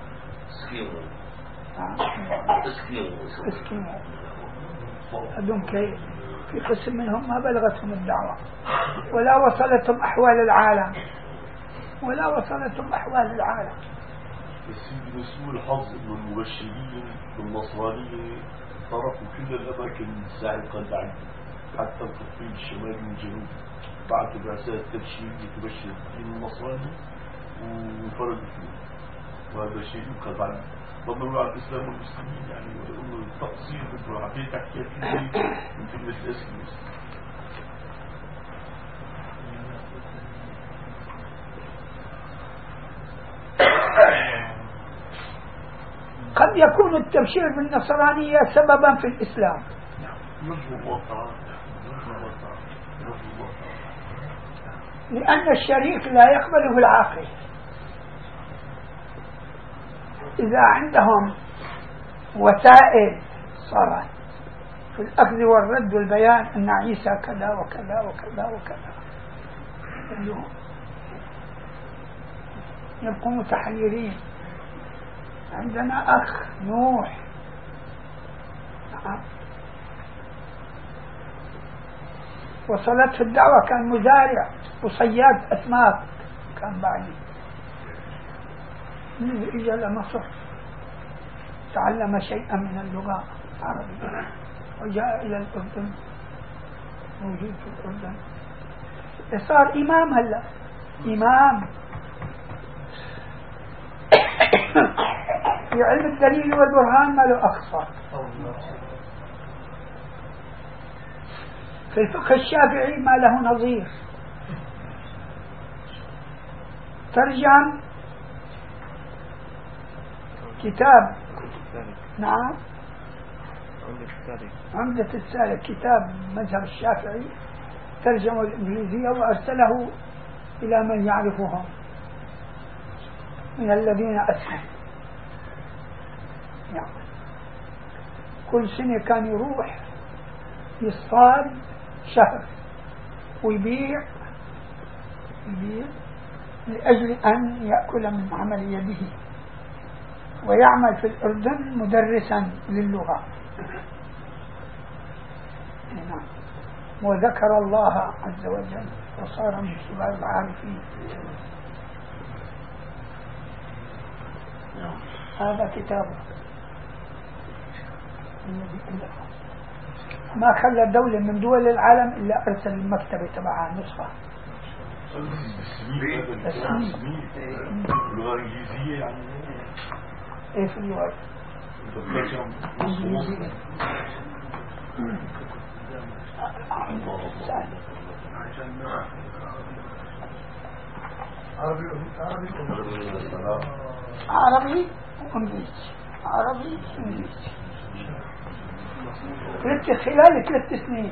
اسكيمو هذون في قسم منهم ما بلغتهم الدعوة ولا وصلتهم أحوال العالم، ولا وصلتهم أحوال العالم. السيد مسؤول الحظ إنه المبشرين بالنصرانية طرقوا كل الأماكن الساحقة بعد حتى القطبين الشمالي والجنوب، بعثوا بعثات تبشير لتبشر الدين النصراني وفرضوا فيه. وهذا شيء ينقذ عنه ضمنوا على الإسلام والمسلمين، يعني ويقولوا التقصير مثل عقيدة تحكي فيه من كلمة الاسم. قد يكون التبشير بالنصرانية سببا في الإسلام. لأن الشريك لا يقبله العاقل، إذا عندهم وسائل صارت في الأخذ والرد والبيان أن عيسى كذا وكذا وكذا وكذا، يبقوا متحيرين. عندنا أخ نوح وصلته الدعوة، كان مزارع وصياد أسماك، كان بعدي إجا لمصر تعلم شيئا من اللغة العربية وجاء إلى الأردن، موجود في الأردن، صار إمام. هلا إمام في علم الدليل والبرهان ما له أخصر. في الفقه الشافعي ما له نظير. ترجم كتاب، نعم، عمدة السالك، كتاب مذهب الشافعي، ترجمه الإنجليزية وأرسله إلى من يعرفهم من الذين أسلموا. يعني كل سنة كان يروح يصطاد شهر ويبيع لأجل أن يأكل من عمل يده، ويعمل في الأردن مدرسا للغة. نعم. وذكر الله عز وجل وصار من كبار العارفين. هذا كتابه ما خلى دولة من دول العالم إلا أرسل المكتبة تبعها نسخة. اللغة الإنجليزية يعني إيه في اللغة الإنجليزية. عربي وإنجليزي، عربي وإنجليزي، خلال 3 سنين،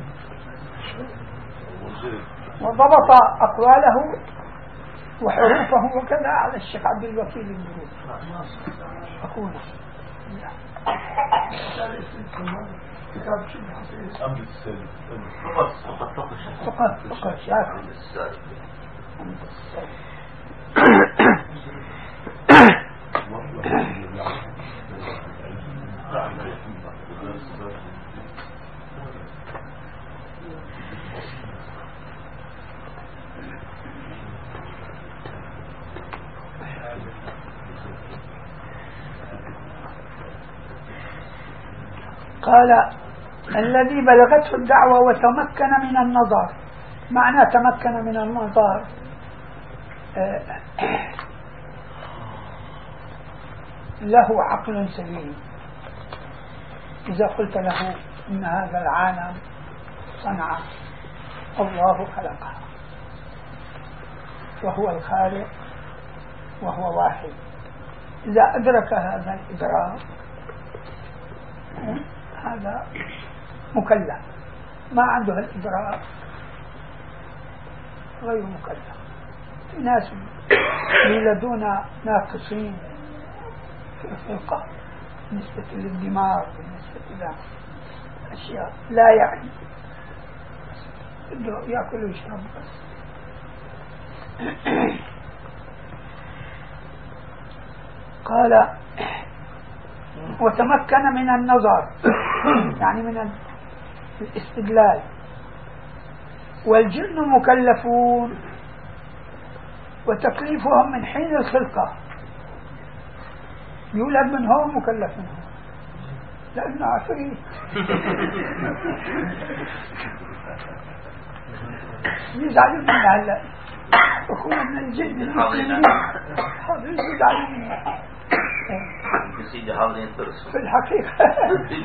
وضبط أقواله وحروفه وكذا على الشيخ عبد الوكيل البرود أخونا. فقط شافعي. قال الذي بلغته الدعوة وتمكن من النظر. معنى تمكن من النظر له عقل سليم. إذا قلت له إن هذا العالم صنع الله خلقه وهو الخالق وهو واحد، إذا أدرك هذا الإدراك هذا مكلف. ما عنده الإدراك غير مكلف. في ناس يولدون ناقصين في الخلقة بالنسبة للدماغ، بالنسبة إلى أشياء لا يعني، بده يأكل ويشرب بس. قال وتمكن من النظر يعني من الاستدلال. والجن مكلفون وتكليفهم من حين الخلقة، يولد من هون مكلف منه لأنه عفريت. يزعلوا منه هلا أخونا من الجن المسلمين يزعلوا منه في الحقيقة.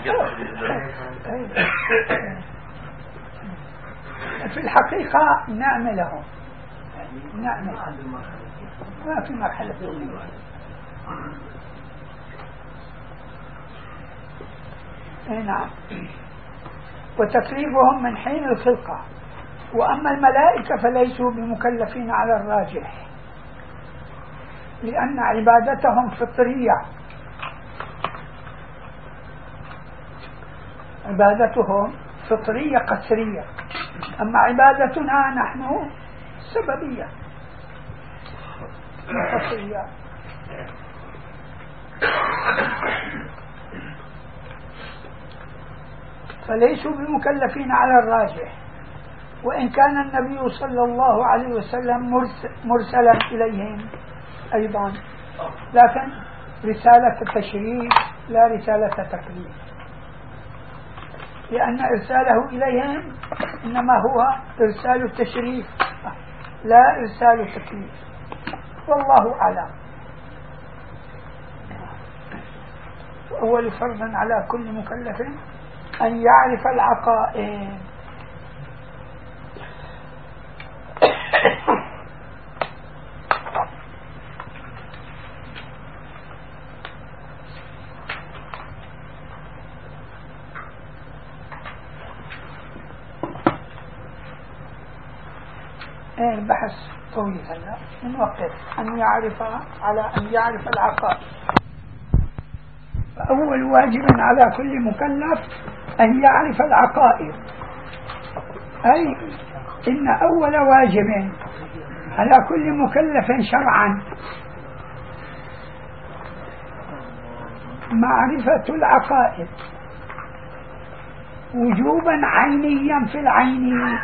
في الحقيقة نعمة لهم، نعمة ما في مرحلة دولية. نعم. وتكليفهم من حين الخلقة. وأما الملائكة فليسوا بمكلفين على الراجح، لأن عبادتهم فطرية عبادتهم فطرية قسرية، أما عبادتنا نحن سببية قسرية. فليسوا بمكلفين على الراجح، وإن كان النبي صلى الله عليه وسلم مرسلا إليهم أيضا، لكن رسالة تشريف لا رسالة تكليف، لأن إرساله إليهم إنما هو إرسال تشريف لا إرسال تكليف، والله أعلم. أول فرض على كل مكلف أن يعرف العقائد. البحث طويل هلا نوقف. أن يعرف العقائد. أول واجب على كل مكلف أن يعرف العقائد، أي إن أول واجب على كل مكلف شرعا معرفة العقائد وجوبا عينيا في العين،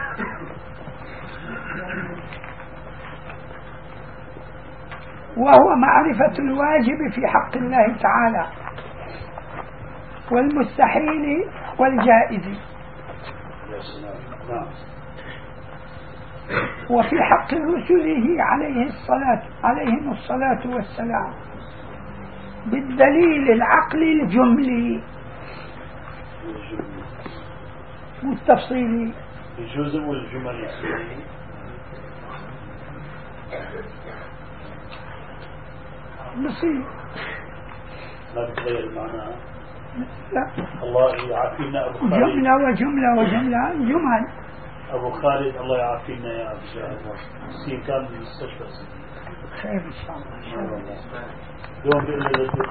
وهو معرفة الواجب في حق الله تعالى والمستحيل والجائز، وفي حق رسله عليهم الصلاة والسلام بالدليل العقلي الجملي والتفصيلي. الجزء والجمل بصير ما بتغير المعنى. لا، الله يعافينا. أبو خالد جملة وجملة وجملة جمل. أبو خالد الله يعافينا يا أبو خالد. سين كان بالمستشفى. خير إن شاء الله. يوم بإذن الله.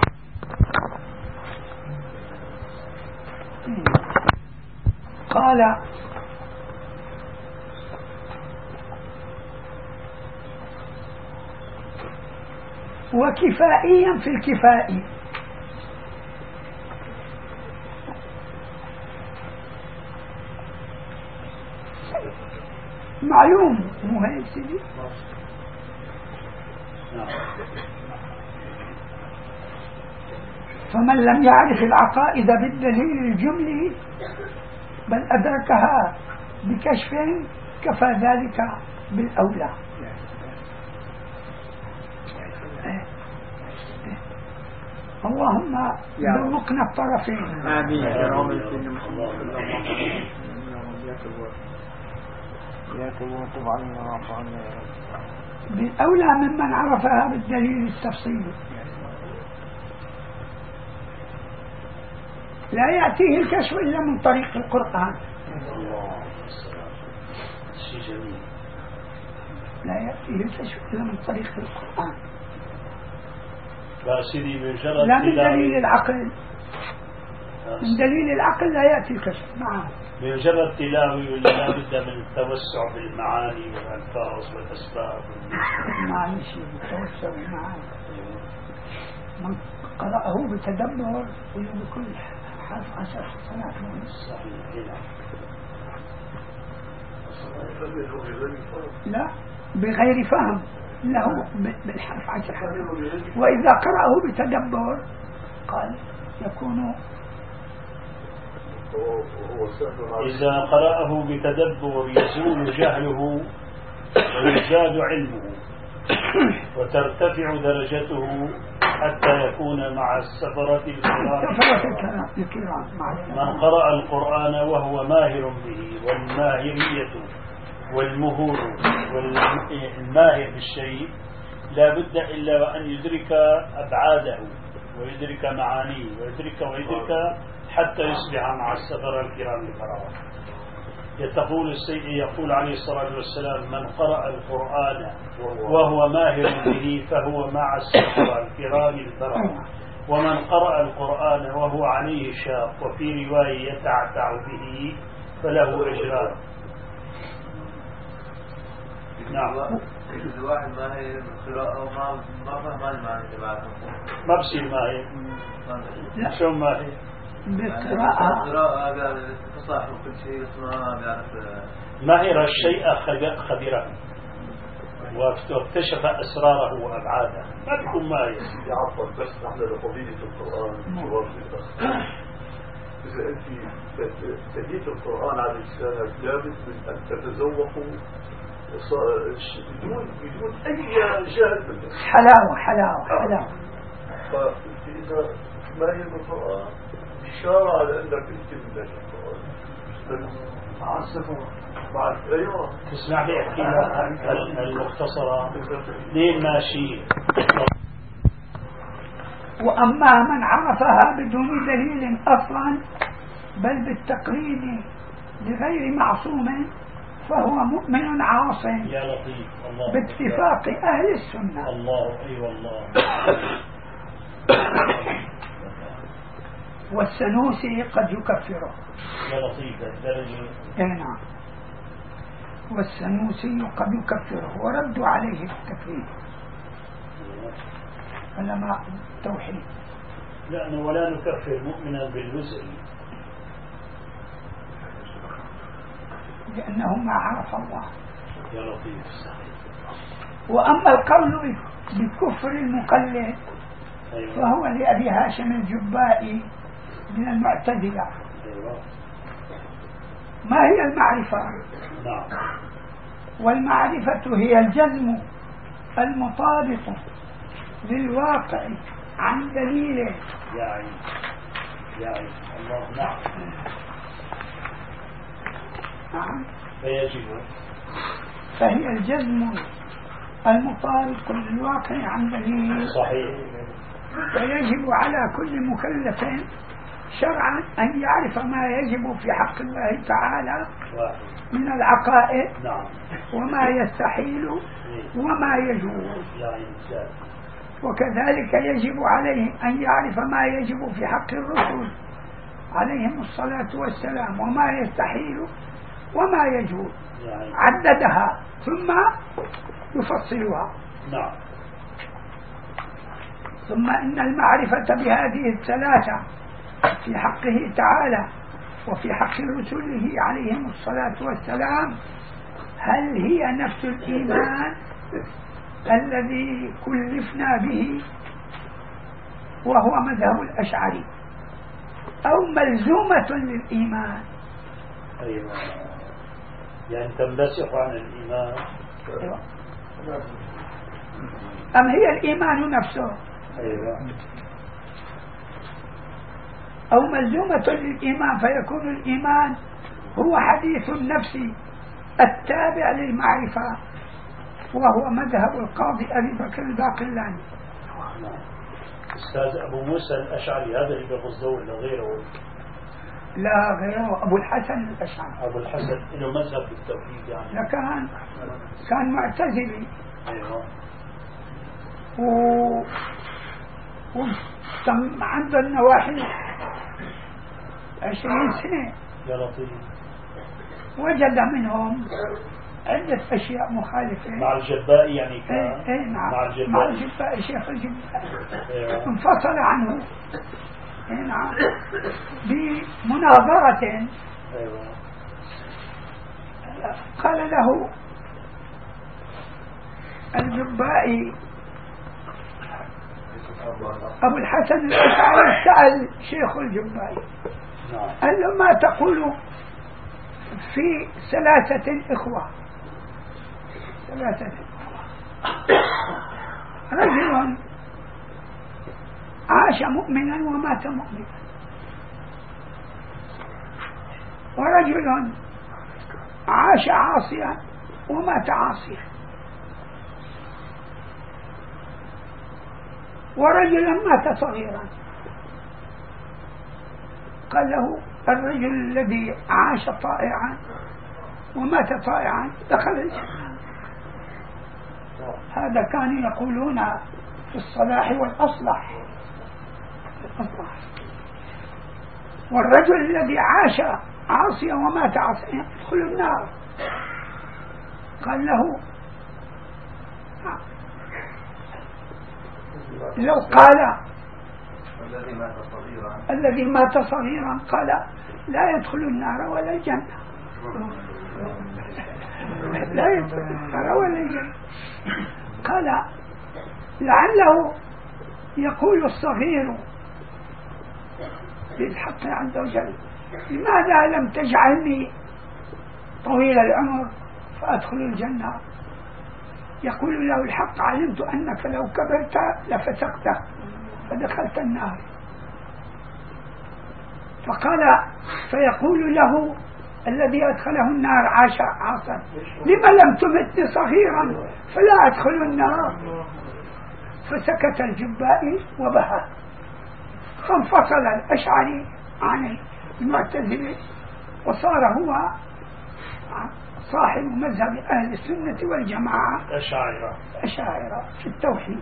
قال وكفائيا في الكفائي، معلوم مو هيك سيدي. فمن لم يعرف العقائد بالدليل الجملي بل أدركها بكشف كفى ذلك بالأولى. اللهم ذوقنا الطرفين. آمين يا رب. بالأولى ممن عرفها بالدليل التفصيلي، لا يأتيه الكشف إلا من طريق القرآن. لا يأتيه الكشف إلا من طريق القرآن، لا من دليل العقل. من دليل العقل لا يأتي الكشف. نعم. بمجرد تلاوي ولا لا بد من التوسع بالمعاني والألفاظ والأسباب؟ معاني شيء التوسع بالمعاني. من قرأه بتدبر وبكل حرف 10 حسنات. لا بغير فهم له بالحرف 10 حسنات. وإذا قرأه بتدبر قال يكون إذا قرأه بتدبر يزول جهله ويزداد علمه وترتفع درجته حتى يكون مع السفرة الكرام. من قرأ القرآن وهو ماهر به، والماهرية والمهور والماهر بالشيء لا بد إلا وأن يدرك أبعاده ويدرك معانيه ويدرك حتى يصبح مع السفر الكرام البررة. يقول عليه الصلاة والسلام: من قرأ القرآن وهو ماهر به فهو مع السفر الكرام البررة. ومن قرأ القرآن وهو عليه شاق وفي رواية يتعتع به فله أجران. نعم. الواحد ما هي القراءة ما فهم المعنى تبعها. ما بصير ما هي. شو ما هي؟ بالقراءة. القراءة بيعرف فصاحة وكل شيء بس ما بيعرف. ماهر الشيء خبيرا واكتشف أسراره وأبعاده، ما بيكون ماهر. يعطل بس نحن لفضيلة القرآن جواب للأخ. إذا أنت تهيئ القرآن على لسانك لابد من أن تتذوقوا بدون أي جهل بالله. حلاوة. فإذا ما هي القرآن إشارة على أنك أنت من القرآن مع السفر مع أيوة. تسمح لي أحكي لك المختصرة لين ماشي. وأما من عرفها بدون دليل أصلا بل بالتقليد لغير معصوم فهو مؤمن عاص يا لطيف الله باتفاق أهل السنة. الله أي والله. والسنوسي قد يكفره. يا لطيف الدرجة. نعم. والسنوسي قد يكفره وردوا عليه التكفير علماء التوحيد. لأنه ولا نكفر مؤمنا بالجزء لأنه ما عرف الله. يا لطيف. وأما القول بكفر المقلد فهو لأبي هاشم الجبائي من المعتزلة. ما هي المعرفة؟ نعم. والمعرفة هي الجزم المطابق للواقع عن دليله. يا عين الله. نعم. نعم. فهي الجزم المطابق للواقع عن دليله. صحيح. ويجب على كل مكلف شرعا أن يعرف ما يجب في حق الله تعالى من العقائد. نعم. وما يستحيل وما يجوز. وكذلك يجب عليه أن يعرف ما يجب في حق الرسل عليهم الصلاة والسلام وما يستحيل وما يجوز. عددها ثم يفصلها. نعم. ثم إن المعرفة بهذه الثلاثة في حقه تعالى وفي حق رسله عليهم الصلاة والسلام هل هي نفس الإيمان الذي كلفنا به وهو مذهب الأشعري أو ملزومة للإيمان؟ أيوة. يعني تنبسط عن الإيمان. أيوة. أم هي الإيمان نفسه؟ أيوة. أو ملزومة للإيمان فيكون الإيمان هو حديث النفس التابع للمعرفة وهو مذهب القاضي أبي بكر الباقلاني. أستاذ أبو موسى الأشعري هذا اللي بغزه ولا غيره؟ لا غيره، أبو الحسن الأشعري. أبو الحسن له مذهب بالتوحيد يعني. لا كان معتزلي. أيوة. وتم عنده النواحي 20 سنة. يا لطيف. وجد منهم عدة أشياء مخالفة. مع الجبائي يعني كان. إيه نعم. مع الجبائي شيخ الجبائي. انفصل عنه. إيه نعم. بمناظرة. أيوة. قال له الجبائي أبو الحسن الأشعري سأل شيخ الجبائي قال له ما تقول في ثلاثة إخوة؟ رجل عاش مؤمنا ومات مؤمنا، ورجل عاش عاصيا ومات عاصيا، ورجل مات صغيرا. قال له الرجل الذي عاش طائعا ومات طائعا دخل الجنة. هذا كانوا يقولون في الصلاح والأصلح، والرجل الذي عاش عاصيا ومات عاصيا يدخل النار. قال له لو قال الذي مات صغيرا قال لا يدخل النار ولا الجنة، لا يدخل النار ولا الجنة. قال لعله يقول الصغير للحق عز وجل لماذا لم تجعلني طويل العمر فأدخل الجنة؟ يقول له الحق علمت أنك لو كبرت لفسقت فدخلت النار. فقال فيقول له الذي أدخله النار عاصا لما لم تمتني صغيرا فلا أدخل النار. فسكت الجبائي وبهى، فانفصل الأشعري عن المعتزلة وصار هو صاحب مذهب أهل السنة والجماعة أشاعرة في التوحيد.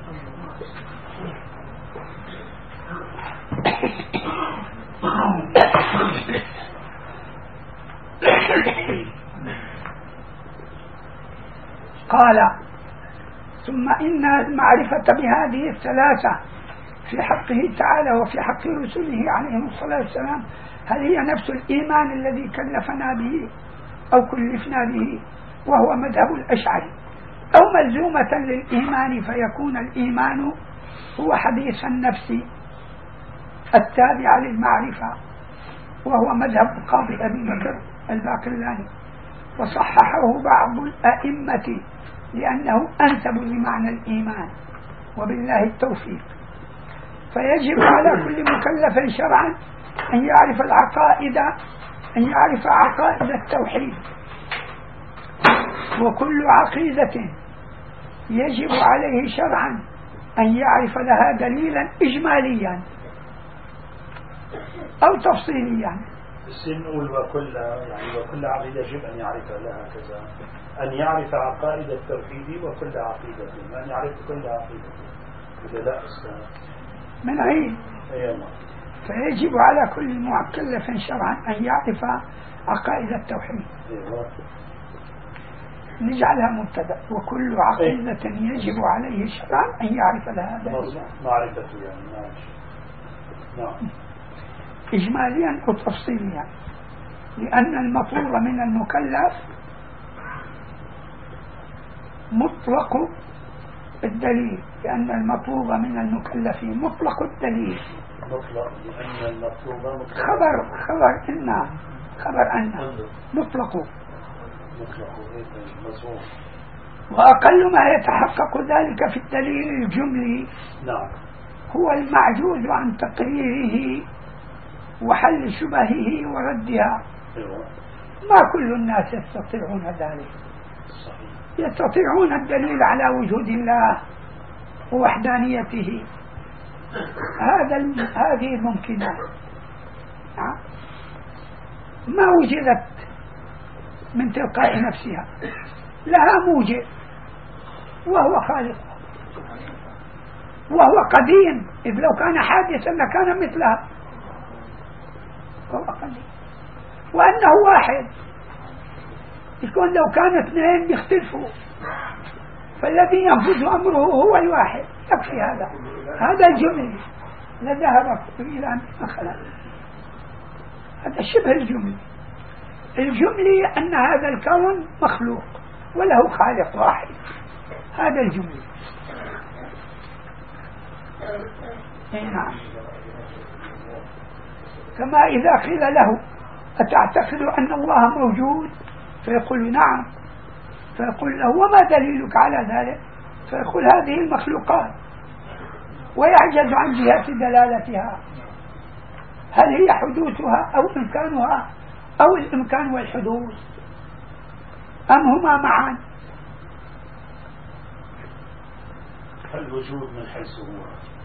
قال ثم إن المعرفة بهذه الثلاثة في حقه تعالى وفي حق رسله عليهم الصلاة والسلام هل هي نفس الإيمان الذي كلفنا به أو كلفنا به وهو مذهب الأشعري، أو ملزومة للإيمان فيكون الإيمان هو حديث النفس التابع للمعرفة وهو مذهب القاضي أبي بكر الباقلاني، وصححه بعض الأئمة لأنه أنسب لمعنى الإيمان وبالله التوفيق. فيجب على كل مكلف شرعا أن يعرف عقائد التوحيد، وكل عقيدة يجب عليه شرعا أن يعرف لها دليلا إجماليا أو تفصيليا. نقول وكل عقيدة يجب أن يعرف لها كذا، أن يعرف عقائد التوحيد وكل عقيدة، أن يعرف كل عقيدة إذا لا أستاذ من عين. فيجب على كل مكلف شرعا أن يعرف عقائد التوحيد. نجعلها مبتدأ وكل عقيدة يجب عليه شرعا أن يعرف لها دليلا معرفة يعني نعم إجماليا أو تفصيليا، لأن المطلوب من المكلف مطلق الدليل، لأن المطلوب من المكلف مطلق الدليل. مطلق لأن المطلوب خبر أن مطلق وأقل ما يتحقق ذلك في الدليل الجملي هو المعجوز عن تقريره وحل شبهه وردها. ما كل الناس يستطيعون ذلك، يستطيعون الدليل على وجود الله ووحدانيته، هذه الممكنات ما وجدت من تلقاء نفسها، لها موجب وهو خالقها وهو قديم، إذ لو كان حادثا لكان مثلها، وهو قديم. وأنه واحد، يكون لو كان اثنين بيختلفوا، فالذي ينفذ أمره هو الواحد، يكفي هذا الجمل لذهب إلى مثلا، هذا شبه الجملي أن هذا الكون مخلوق وله خالق واحد، هذا الجملي. نعم. كما إذا قيل له أتعتقد أن الله موجود؟ فيقول نعم، فيقول له وما دليلك على ذلك؟ فيقول هذه المخلوقات، ويعجز عن جهة دلالتها، هل هي حدوثها أو إمكانها أو الإمكان والحدوث أم هما معا؟ الوجود من حيث هو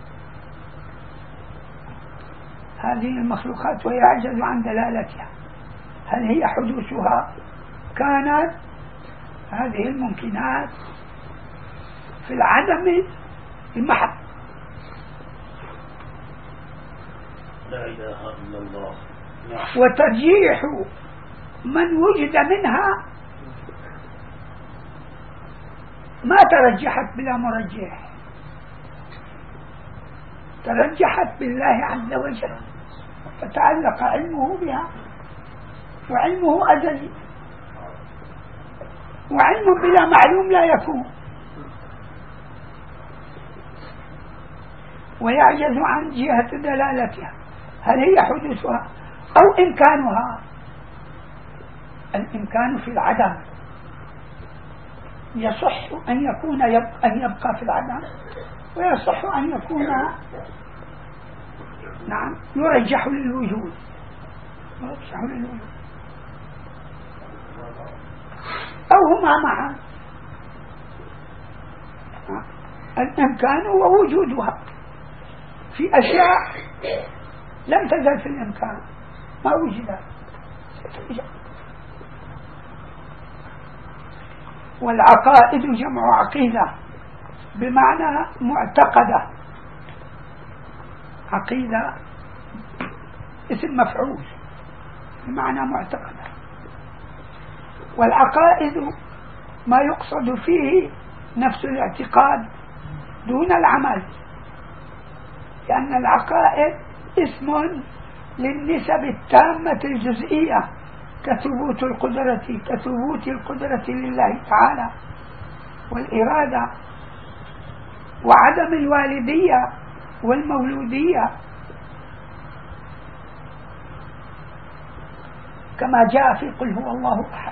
هذه المخلوقات ويعجز عن دلالتها، هل هي حدوثها كانت هذه الممكنات في العدم المحض، لا إله إلا الله. وترجيح من وجد منها ما ترجحت بلا مرجح، ترجحت بالله عز وجل، فتعلق علمه بها، وعلمه أزلي، وعلم بلا معلوم لا يكون، ويعجز عن جهة دلالتها، هل هي حدوثها أو إمكانها. الإمكان في العدم، يصح أن يكون أن يبقى في العدم، ويصح أن يكون نعم يرجح للوجود، يرجح للوجود، أو هما معا، الإمكان ووجودها في أشياء لم تزل في الإمكان ما وجدت. والعقائد جمع عقيدة بمعنى معتقدة، عقيدة اسم مفعول بمعنى معتقدة. والعقائد ما يقصد فيه نفس الاعتقاد دون العمل، لأن العقائد اسم للنسب التامة الجزئية كثبوت القدرة لله تعالى، والإرادة، وعدم الوالدية والمولودية، كما جاء في قل هو الله أحد.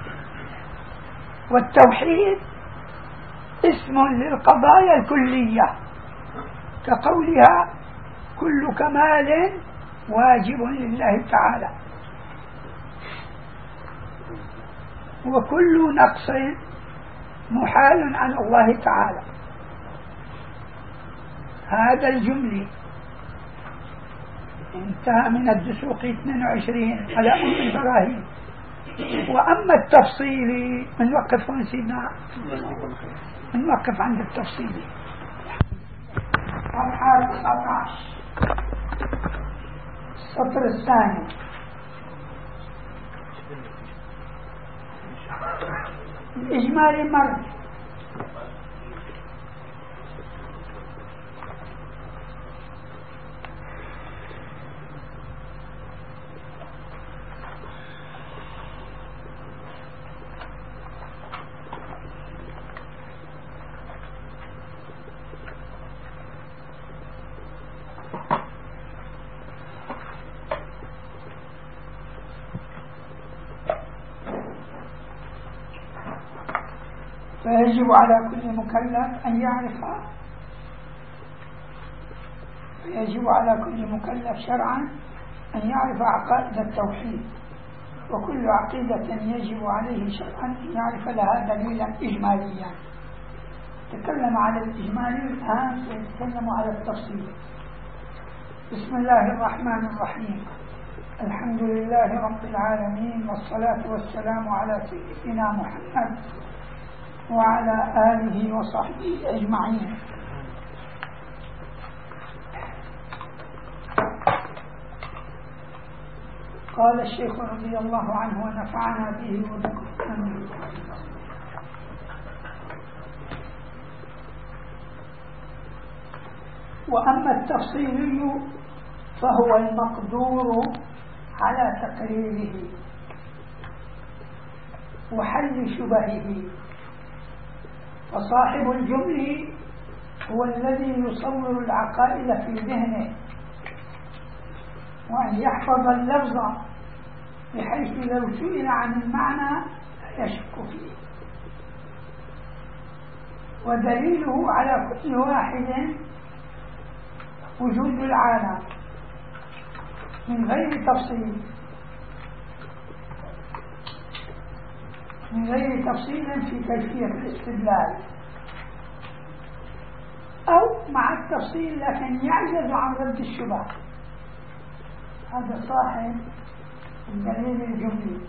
والتوحيد اسم للقضايا الكلية كقولها كل كمال واجب لله تعالى، وكل نقص محال على الله تعالى. هذا الجملي انتهى من الدسوق 22 على أم البراهين. وأما التفصيلي نوقف هون سيدنا، نوقف عند التفصيلي. صفحة 19 السطر الثاني. الإجمالي مر. فيجب على كل مكلف أن يعرف، فيجب على كل مكلف شرعا أن يعرف عقائد التوحيد، وكل عقيدة يجب عليه شرعا أن يعرف لها دليلا إجماليا. تكلم على الإجمالي، الآن سيتكلم على التفصيل. بسم الله الرحمن الرحيم. الحمد لله رب العالمين، والصلاة والسلام على سيدنا محمد وعلى آله وصحبه أجمعين. قال الشيخ رضي الله عنه ونفعنا به وبكم. وأما التفصيلي فهو المقدور على تقريره وحل شبهه. فصاحب الجمل هو الذي يصور العقائد في ذهنه، وأن يحفظ اللفظ بحيث لو سئل عن المعنى لا يشك فيه. ودليله على كل واحد وجود العالم من غير تفصيل، من غير تفصيل في كيفية الاستدلال، أو مع التفصيل لكن يعجز عن رد الشبه. هذا صاحب الدليل الجملي.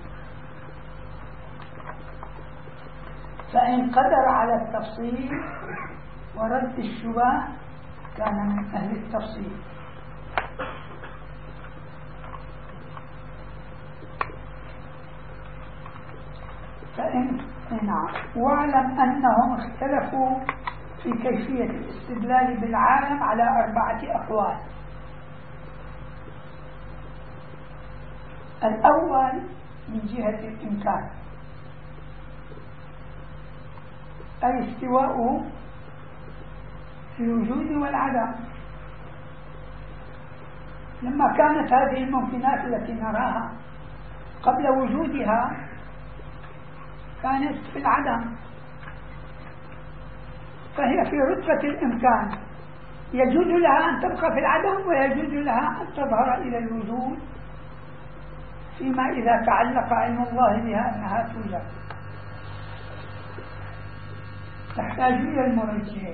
فإن قدر على التفصيل ورد الشبه كان من أهل التفصيل. نعم. واعلم أنهم اختلفوا في كيفية الاستدلال بالعالم على 4 أقوال. الأول من جهة الإمكان، أي استواءه في الوجود والعدم. لما كانت هذه الممكنات التي نراها قبل وجودها كانت في العدم، فهي في رتبة الإمكان، يجوز لها أن تبقى في العدم ويجوز لها أن تظهر إلى الوجود، فيما إذا تعلق علم الله بها أنها توجد. تحتاج إلى المرجح.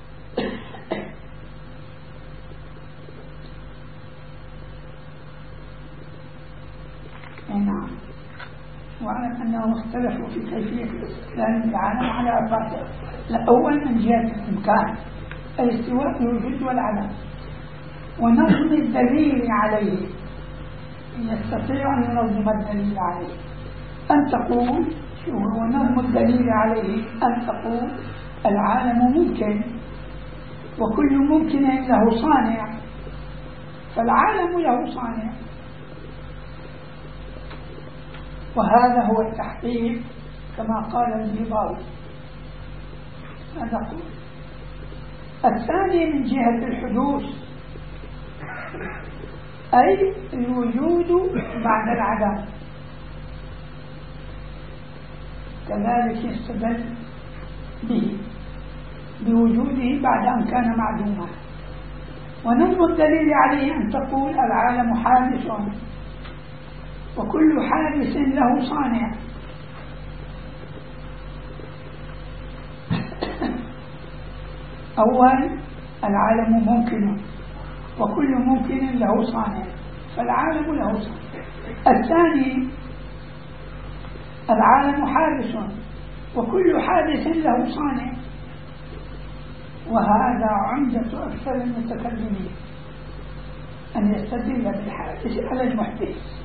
نعم. واعلم أنهم اختلفوا في كيفية الاستدلال بالعالم على 4 أقوال. الأول من جهة الإمكان، أي استواء الوجود والعدم، ونظم الدليل عليه، يستطيع أن ينظم الدليل عليه. أن تقول شو هو نظم الدليل عليه؟ أن تقول العالم ممكن، وكل ممكن له صانع، فالعالم له صانع، وهذا هو التحقيق كما قال البيضاوي. هذا قول. الثاني من جهة الحدوث، أي الوجود بعد العدم، كذلك يستدل به بوجوده بعد أن كان معدوما. ونظم الدليل عليه أن تقول العالم حادث، وكل حادث له صانع. أول العالم ممكن، وكل ممكن له صانع، فالعالم له صانع. الثاني العالم حادث، وكل حادث له صانع، وهذا عمدة أكثر المتكلمين، أن يستدل بالحادث على المحدث.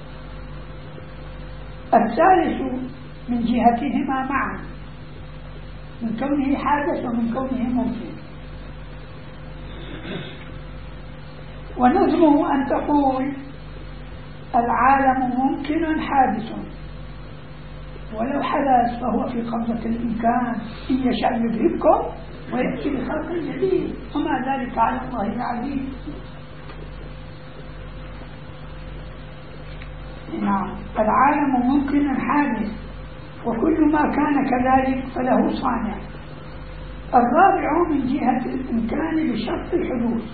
الثالث من جهتهما معا، من كونه حادث ومن كونه ممكن. ونظمه أن تقول العالم ممكن حادث، ولو حدث فهو في قبضة الإمكان، إن يشاء يذهبكم ويأتي بخلق جديد، وما ذلك على الله بعزيز. نعم. العالم ممكن حادث، وكل ما كان كذلك فله صانع. الرابع من جهة الإمكان بشرط الحدوث،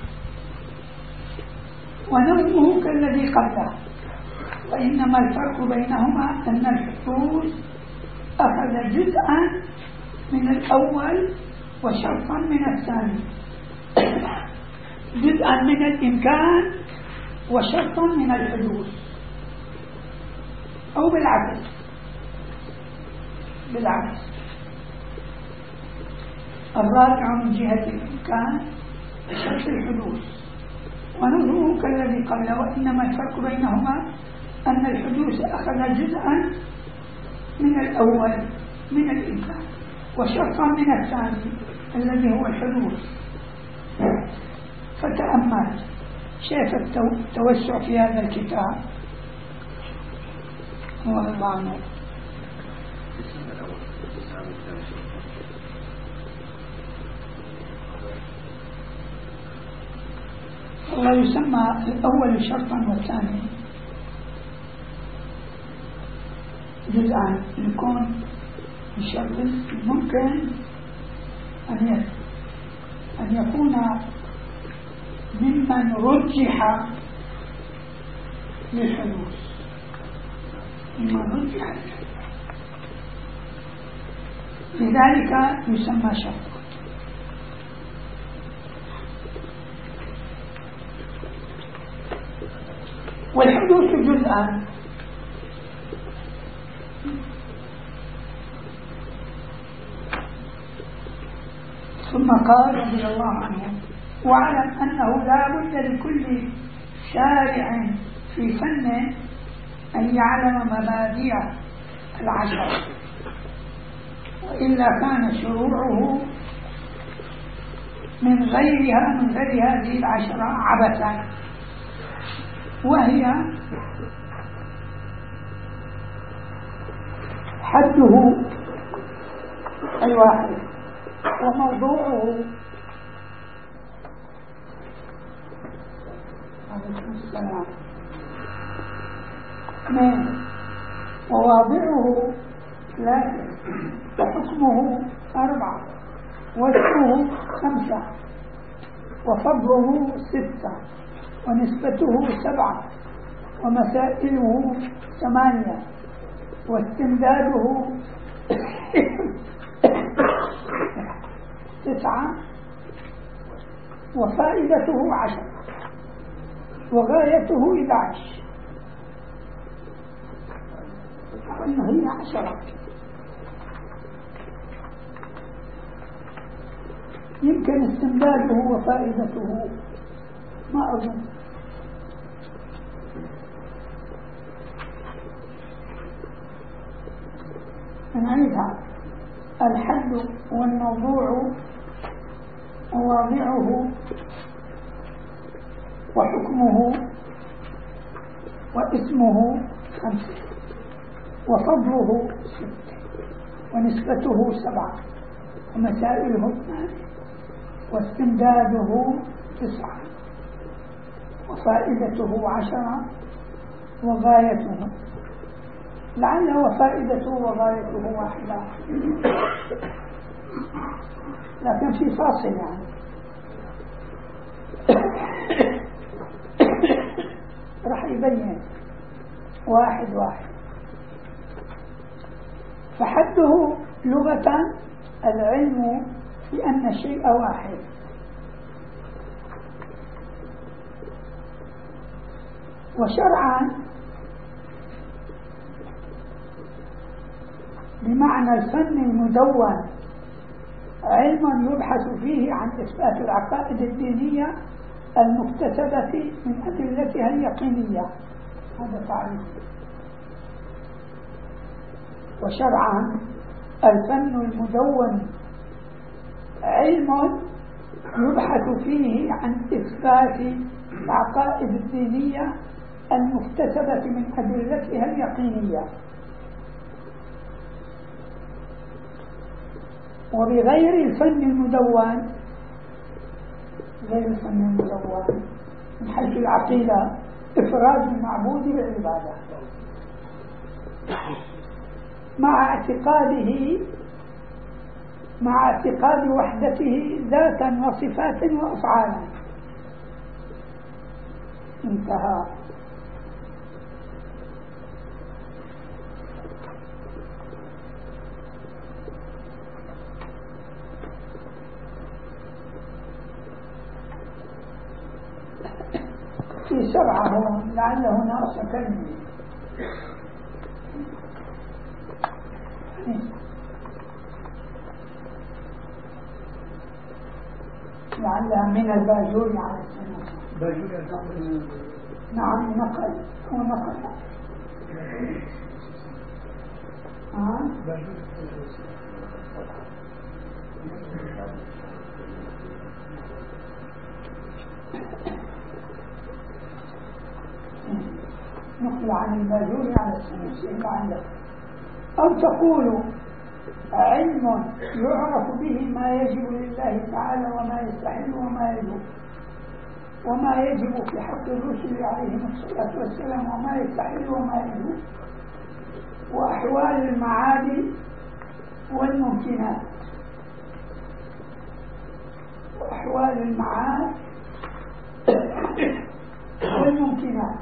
ونظمه كالذي قبله، وإنما الفرق بينهما أن الحدوث أخذ جزءا من الأول وشرطا من الثاني، جزءا من الإمكان وشرطا من الحدوث، أو بالعكس. الرابع من جهة الإمكان شرط الحدوث، ونظمه كالذي قبله، وإنما الفرق بينهما أن الحدوث أخذ جزءا من الأول من الإمكان وشرطا من الثاني الذي هو الحدوث. فتأمل شايف التوسع في هذا الكتاب. والله عنه. الله يسمى الأول شرطا والثاني جزءا، يكون الشرط ممكن أن يكون ممن رجح للحدوث، لذلك يسمى شرط. والحدوث جزءا، ثم قال رضي الله عنه: واعلم أنه لا بد لكل شارع في فن أن يعلم مبادئ العشر وإلا كان شروعه من غير هذه 10 عبثا، وهي حده الواحد وموضوعه وواضعه 3 وحكمه 4 واسمه 5 وفضله 6 ونسبته 7 ومسائله 8 واستمداده 9 وفائدته 10 وغايته 11. هي 10 يمكن استمداده وفائدته ما أظن. نعيدها: الحد والموضوع وواضعه وحكمه واسمه 5 وفضله 6 ونسبته 7 ومسائله 8 واستمداده 9 وفائدته 10 وغايته، لعل وفائدته وغايته واحدة لكن في فاصل يعني. راح يبين واحد. فحده لغة العلم بأن الشيء واحد، وشرعا بمعنى الفن المدون علم يبحث فيه عن إثبات العقائد الدينية المكتسبة من أدلتها اليقينية، هذا تعريف. وشرعا الفن المدون علم يبحث فيه عن إثبات العقائد الدينية المكتسبة من أدلتها اليقينية. وبغير الفن المدون، غير الفن المدون من حيث العقيدة إفراد المعبود بالعبادة مع اعتقاد وحدته ذاتا وصفات وأفعالا. انتهى. في 7 هون لعله ناقص كلمة. لعلها من الباجوري على السنة. باجوري نعم نقل. هو نقل. نقل عن الباجوري على السنة. أو تقول علم يعرف به ما يجب لله تعالى وما يستحيل وما يجب في حق الرسل عليهم الصلاة والسلام وما يستحيل وما يجب، وأحوال المعاد والممكنات. وأحوال المعاد والممكنات.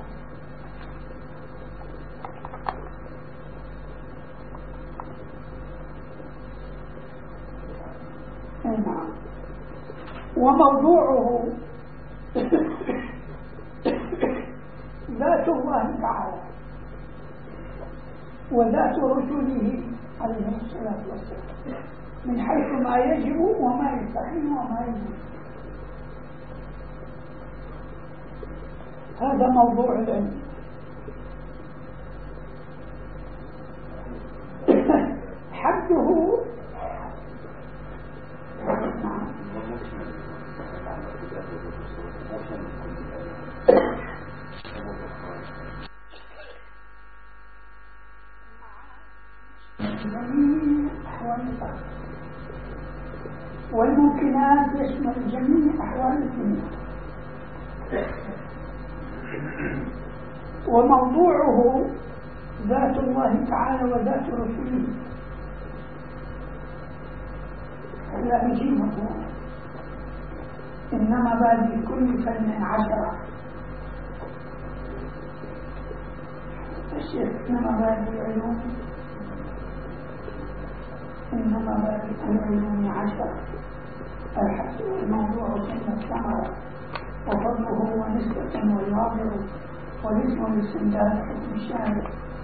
نعم. وموضوعه ذات الله تعالى وذات رسله عليه الصلاة والسلام من حيث ما يجب وما يستحيل وما يجب. هذا موضوع العلم. حده جميع أحوال الأرض، والممكنات يشمل جميع أحوال الدنيا، وموضوعه ذات الله تعالى وذات رسوله. لا يجيبه إنما بعد كل فن 10. الشيخ إنما بعد العلوم، إنما بعد العلوم 10. الحس والموضوع ثم الثمرة، وفضله ونسبة والواضع، والاسم والاستمداد حكم الشارع.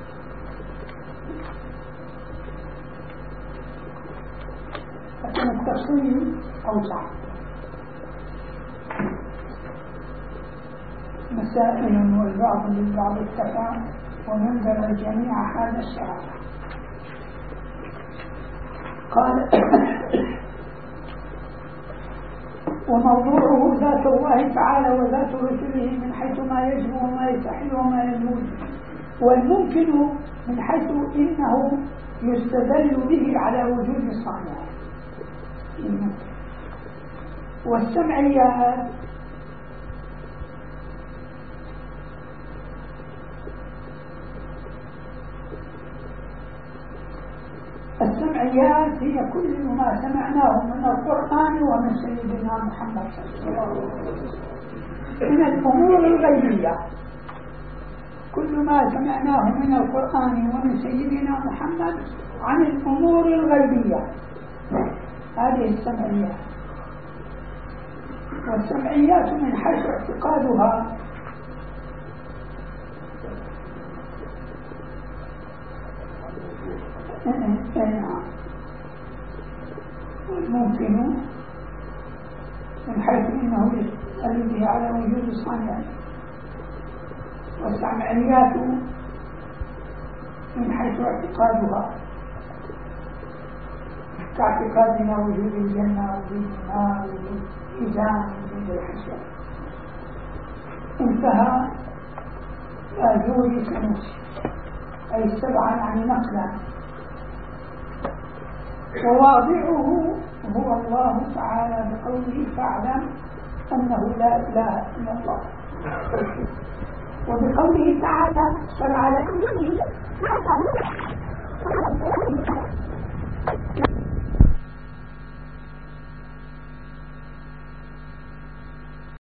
لكن التفصيل أوسع. مسائل والبعض للبعض اتفق، ومنزل الجميع هذا الشرع. قال وموضوعه ذات الله تعالى وذات رسله من حيث ما يجب وما يستحيل وما يجوز، والممكن من حيث إنه يستدل به على وجود الصانع، والسمعيات هي كل ما سمعناه من القرآن ومن سيدنا محمد صلى الله عليه وسلم من الأمور الغيبية. كل ما سمعناه من القرآن ومن سيدنا محمد عن الأمور الغيبية، هذه السمعيات. والسمعيات من حيث اعتقادها والممكن من حيث انه يستدل به على وجود الصانع، والسمعيات من حيث اعتقادها كاعتقادنا وجود الجنة وجود النار وجود الميزان وجود الحشر. انتهى لا يوجد كنوسي أي سبعا عن نقلا، وواضعه هو الله تعالى بقوله فاعلم أنه لا إله إلا الله، وبقوله تعالى شرع